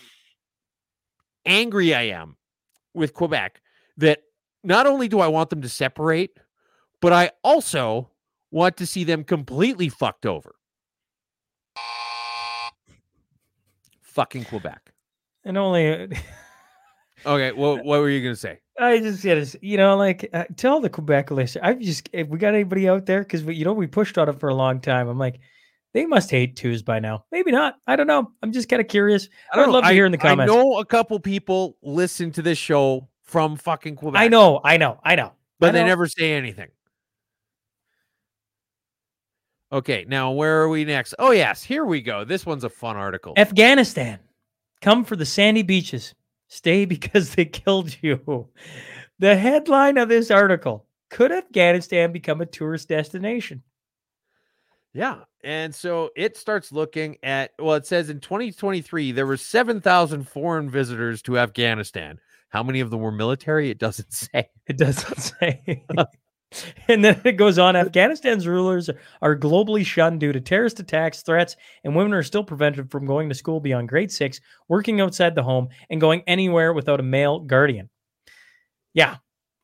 angry I am with Quebec, that not only do I want them to separate, but I also want to see them completely fucked over. Fucking Quebec. And only... Okay, well, what were you going to say? I just get it. Tell the Quebec listener. If we got anybody out there, because we pushed on it for a long time. I'm like, they must hate twos by now. Maybe not. I don't know. I'm just kind of curious. I would love to hear in the comments. I know a couple people listen to this show from fucking Quebec. I know. But they never say anything. Okay, now where are we next? Oh, yes, here we go. This one's a fun article. Afghanistan. Come for the sandy beaches. Stay because they killed you. The headline of this article: could Afghanistan become a tourist destination? Yeah, and so it starts looking at, it says in 2023, there were 7,000 foreign visitors to Afghanistan. How many of them were military? It doesn't say. It doesn't say. And then it goes on, Afghanistan's rulers are globally shunned due to terrorist attacks, threats, and women are still prevented from going to school beyond grade 6, working outside the home, and going anywhere without a male guardian. Yeah.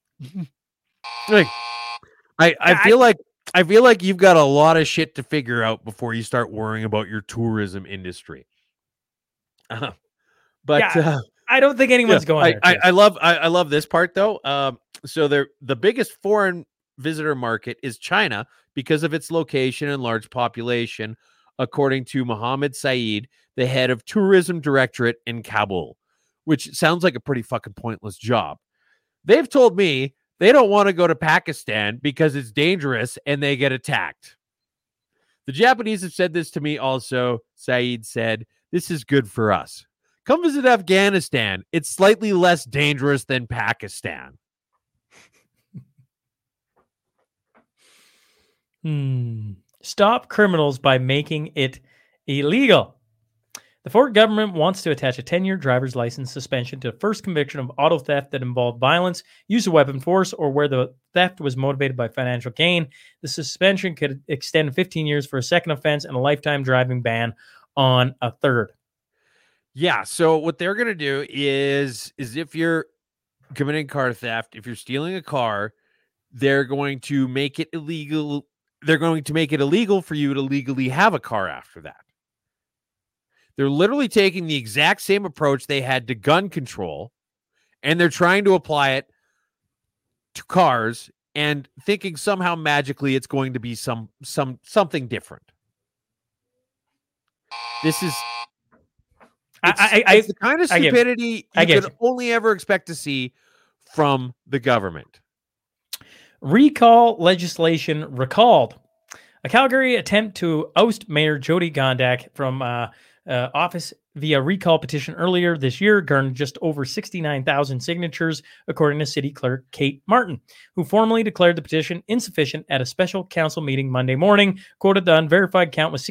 I feel like you've got a lot of shit to figure out before you start worrying about your tourism industry. I don't think anyone's going there. I love this part though. So the biggest foreign visitor market is China because of its location and large population, according to Mohammed Saeed, the head of tourism directorate in Kabul, which sounds like a pretty fucking pointless job. They've told me they don't want to go to Pakistan because it's dangerous and they get attacked. The Japanese have said this to me also. Saeed said, "This is good for us. Come visit Afghanistan. It's slightly less dangerous than Pakistan." Stop criminals by making it illegal. The Ford government wants to attach a 10-year driver's license suspension to the first conviction of auto theft that involved violence, use of weapon force, or where the theft was motivated by financial gain. The suspension could extend 15 years for a second offense and a lifetime driving ban on a third. Yeah, so what they're going to do is if you're committing car theft, if you're stealing a car, they're going to make it illegal. They're going to make it illegal for you to legally have a car after that. They're literally taking the exact same approach they had to gun control, and they're trying to apply it to cars and thinking somehow magically it's going to be something different. This is it's the kind of stupidity you can only ever expect to see from the government. Recall legislation recalled. A Calgary attempt to oust Mayor Jyoti Gondak from office via recall petition earlier this year garnered just over 69,000 signatures, according to City Clerk Kate Martin, who formally declared the petition insufficient at a special council meeting Monday morning. Quoted, the unverified count was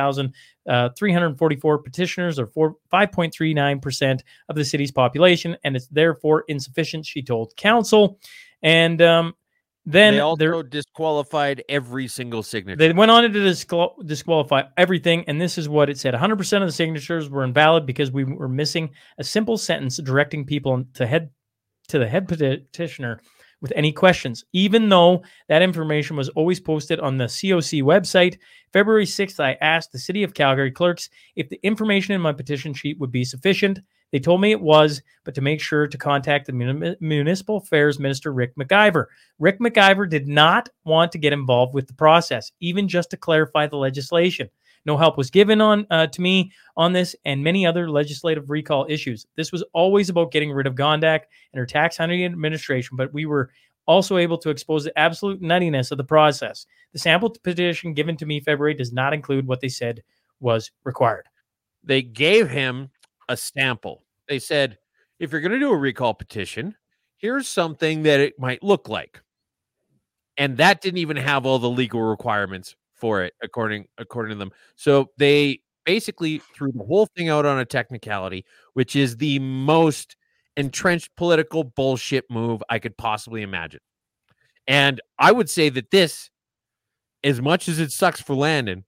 69,344 petitioners, or 5.39% of the city's population, and it's therefore insufficient, she told council. And then they also disqualified every single signature. They went on to disqualify everything, and this is what it said. 100% of the signatures were invalid because we were missing a simple sentence directing people to the head petitioner with any questions, even though that information was always posted on the COC website. February 6th, I asked the City of Calgary clerks if the information in my petition sheet would be sufficient. They told me it was, but to make sure to contact the Municipal Affairs Minister, Rick McIver. Rick McIver did not want to get involved with the process, even just to clarify the legislation. No help was given to me on this and many other legislative recall issues. This was always about getting rid of Gondak and her tax hunting administration, but we were also able to expose the absolute nuttiness of the process. The sample petition given to me February does not include what they said was required. They gave him a sample. They said, if you're going to do a recall petition, here's something that it might look like. And that didn't even have all the legal requirements for it, according to them. So they basically threw the whole thing out on a technicality, which is the most entrenched political bullshit move I could possibly imagine. And I would say that this, as much as it sucks for Landon,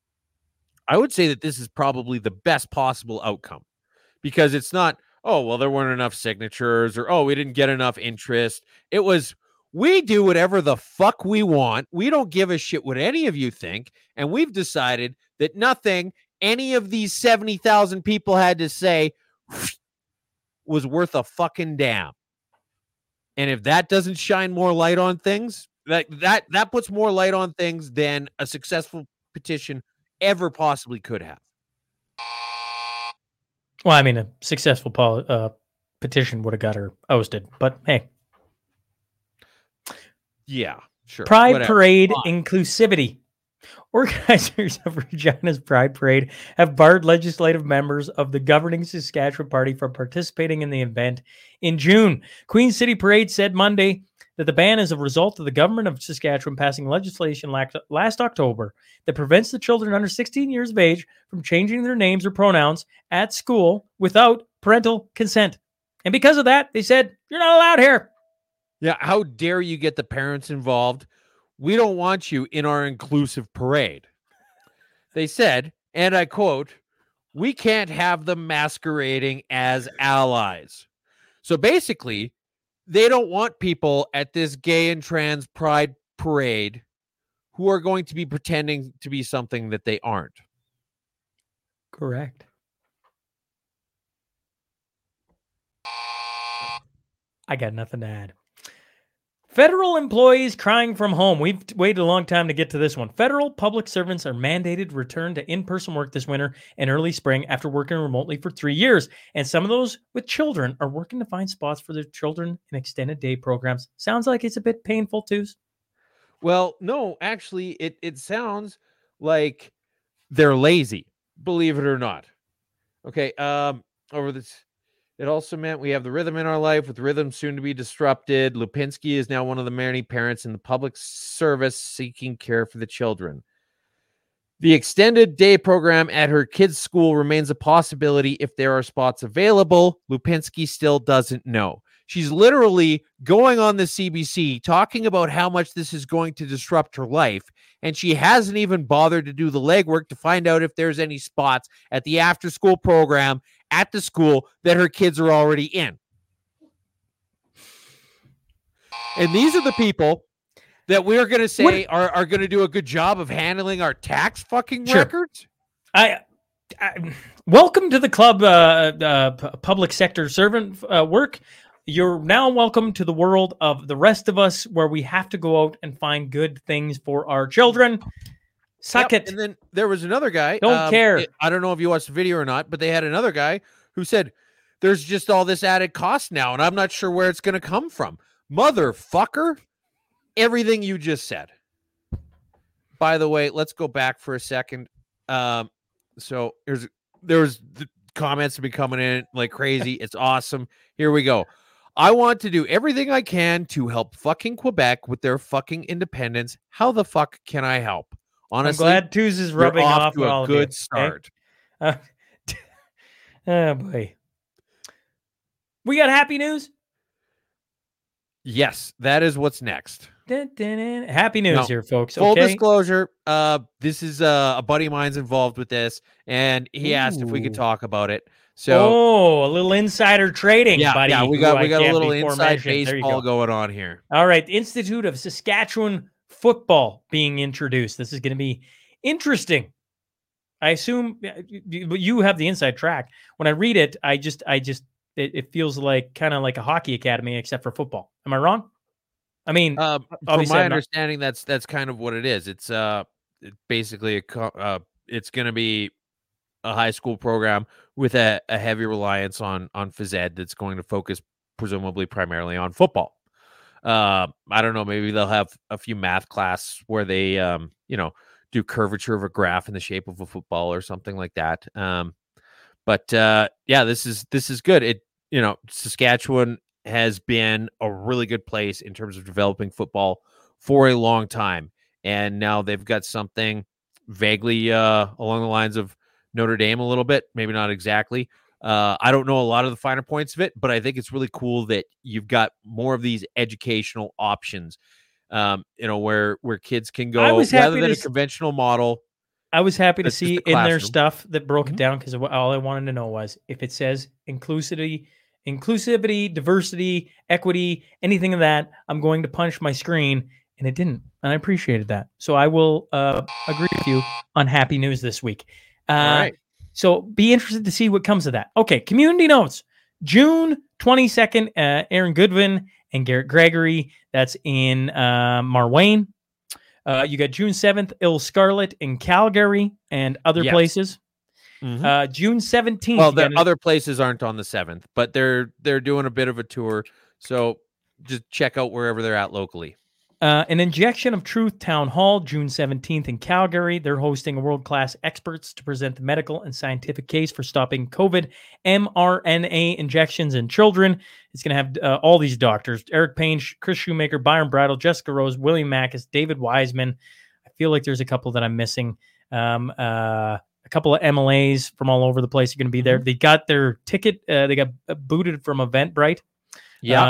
I would say that this is probably the best possible outcome. Because it's not, oh, well, there weren't enough signatures, or, oh, we didn't get enough interest. It was, we do whatever the fuck we want. We don't give a shit what any of you think. And we've decided that nothing any of these 70,000 people had to say was worth a fucking damn. And if that doesn't shine more light on things, that puts more light on things than a successful petition ever possibly could have. Well, I mean, a successful petition would have got her ousted, but hey. Yeah, sure. Pride Whatever. Parade inclusivity. Organizers of Regina's Pride Parade have barred legislative members of the governing Saskatchewan Party from participating in the event in June. Queen City Parade said Monday that the ban is a result of the government of Saskatchewan passing legislation last October that prevents the children under 16 years of age from changing their names or pronouns at school without parental consent. And because of that, they said, you're not allowed here. Yeah, how dare you get the parents involved? We don't want you in our inclusive parade. They said, and I quote, we can't have them masquerading as allies. So basically, they don't want people at this gay and trans pride parade who are going to be pretending to be something that they aren't. Correct. I got nothing to add. Federal employees crying from home. We've waited a long time to get to this one. Federal public servants are mandated return to in-person work this winter and early spring after working remotely for 3 years. And some of those with children are working to find spots for their children in extended day programs. Sounds like it's a bit painful, too. Well, no, actually, it sounds like they're lazy, believe it or not. Okay, over this... It also meant we have the rhythm in our life, with rhythm soon to be disrupted. Lipinski is now one of the many parents in the public service seeking care for the children. The extended day program at her kids' school remains a possibility if there are spots available. Lipinski still doesn't know. She's literally going on the CBC talking about how much this is going to disrupt her life, and she hasn't even bothered to do the legwork to find out if there's any spots at the after-school program at the school that her kids are already in. And these are the people that we're going to say are going to do a good job of handling our tax fucking records. I welcome to the club, public sector servant work. You're now welcome to the world of the rest of us, where we have to go out and find good things for our children. Suck it. And then there was another guy. Don't care. I don't know if you watched the video or not, but they had another guy who said, there's just all this added cost now, and I'm not sure where it's going to come from. Motherfucker. Everything you just said. By the way, let's go back for a second. So there was the comments have been coming in like crazy. It's awesome. Here we go. I want to do everything I can to help fucking Quebec with their fucking independence. How the fuck can I help? Honestly, I'm glad Tooz is rubbing off to a good start. Okay? Oh boy. We got happy news? Yes, that is what's next. Happy news here, folks. Full okay? disclosure, this is a buddy of mine's involved with this, and he asked if we could talk about it. So, a little insider trading, buddy. Yeah, we got a little inside baseball going on here. All right, the Institute of Saskatchewan Football being introduced. This is going to be interesting. I assume you have the inside track. When I read it, it feels like kind of like a hockey academy, except for football. Am I wrong? I mean, from my understanding, that's kind of what it is. It's basically it's going to be a high school program with a heavy reliance on phys ed that's going to focus presumably primarily on football. I don't know. Maybe they'll have a few math class where they do curvature of a graph in the shape of a football or something like that. But this is good. Saskatchewan has been a really good place in terms of developing football for a long time. And now they've got something vaguely along the lines of Notre Dame a little bit, maybe not exactly. I don't know a lot of the finer points of it, but I think it's really cool that you've got more of these educational options, where kids can go rather than a conventional model. I was happy to see in their stuff that broke it down, because all I wanted to know was if it says inclusivity, diversity, equity, anything of that, I'm going to punch my screen, and it didn't. And I appreciated that. So I will agree with you on happy news this week. All right. So be interested to see what comes of that. Okay, community notes. June 22nd, Aaron Goodwin and Garrett Gregory. That's in Marwayne. You got June 7th, Il Scarlet in Calgary and other places. Mm-hmm. June 17th. Well, the other places aren't on the 7th, but they're doing a bit of a tour. So just check out wherever they're at locally. An Injection of Truth Town Hall, June 17th in Calgary. They're hosting world-class experts to present the medical and scientific case for stopping COVID mRNA injections in children. It's going to have all these doctors: Eric Payne, Chris Shoemaker, Byron Bridle, Jessica Rose, William Mackis, David Wiseman. I feel like there's a couple that I'm missing. A couple of MLAs from all over the place are going to be there. They got their ticket. They got booted from Eventbrite. Yeah,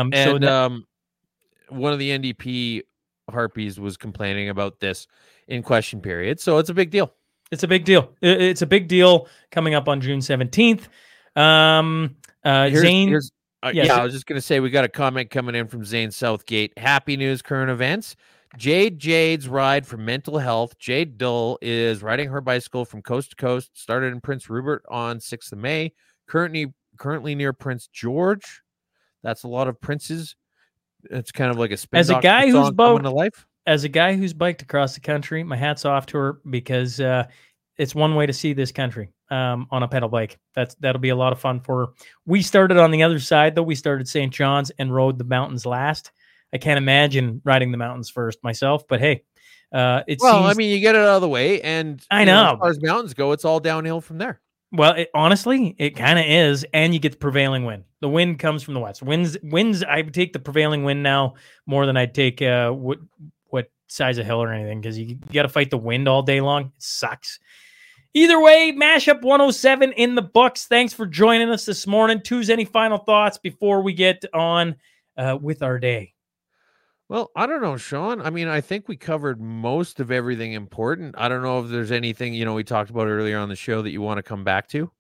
one of the NDP Harpies was complaining about this in question period. So it's a big deal. It's a big deal. It's a big deal coming up on June 17th. Zane. I was just going to say, we got a comment coming in from Zane Southgate. Happy news, current events. Jade's ride for mental health. Jade Dull is riding her bicycle from coast to coast. Started in Prince Rupert on 6th of May. Currently near Prince George. That's a lot of princes. It's kind of like a spin as a guy who's life. As a guy who's biked across the country, my hat's off to her, because it's one way to see this country on a pedal bike. That'll be a lot of fun for her. We started on the other side, though. We started St. John's and rode the mountains last. I can't imagine riding the mountains first myself, but hey, I mean, you get it out of the way, and I know as far as mountains go, it's all downhill from there. Well, honestly, it kind of is, and you get the prevailing wind. The wind comes from the west. Winds. I would take the prevailing wind now more than I'd take what size of hill or anything, because you got to fight the wind all day long. It sucks. Either way, Mashup 107 in the books. Thanks for joining us this morning. Two's, any final thoughts before we get on with our day? Well, I don't know, Sean. I mean, I think we covered most of everything important. I don't know if there's anything, we talked about earlier on the show that you want to come back to.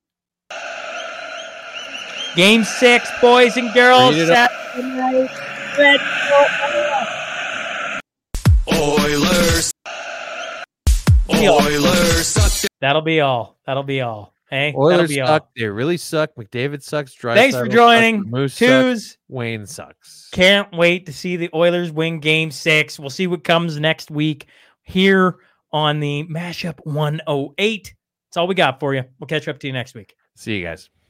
Game 6, boys and girls. Saturday night. Oilers. That'll be all. Hey, Oilers suck. They really suck. McDavid sucks. Thanks for joining. Moose Twos. Sucks. Wayne sucks. Can't wait to see the Oilers win Game 6. We'll see what comes next week here on the Mashup 108. That's all we got for you. We'll catch up to you next week. See you guys.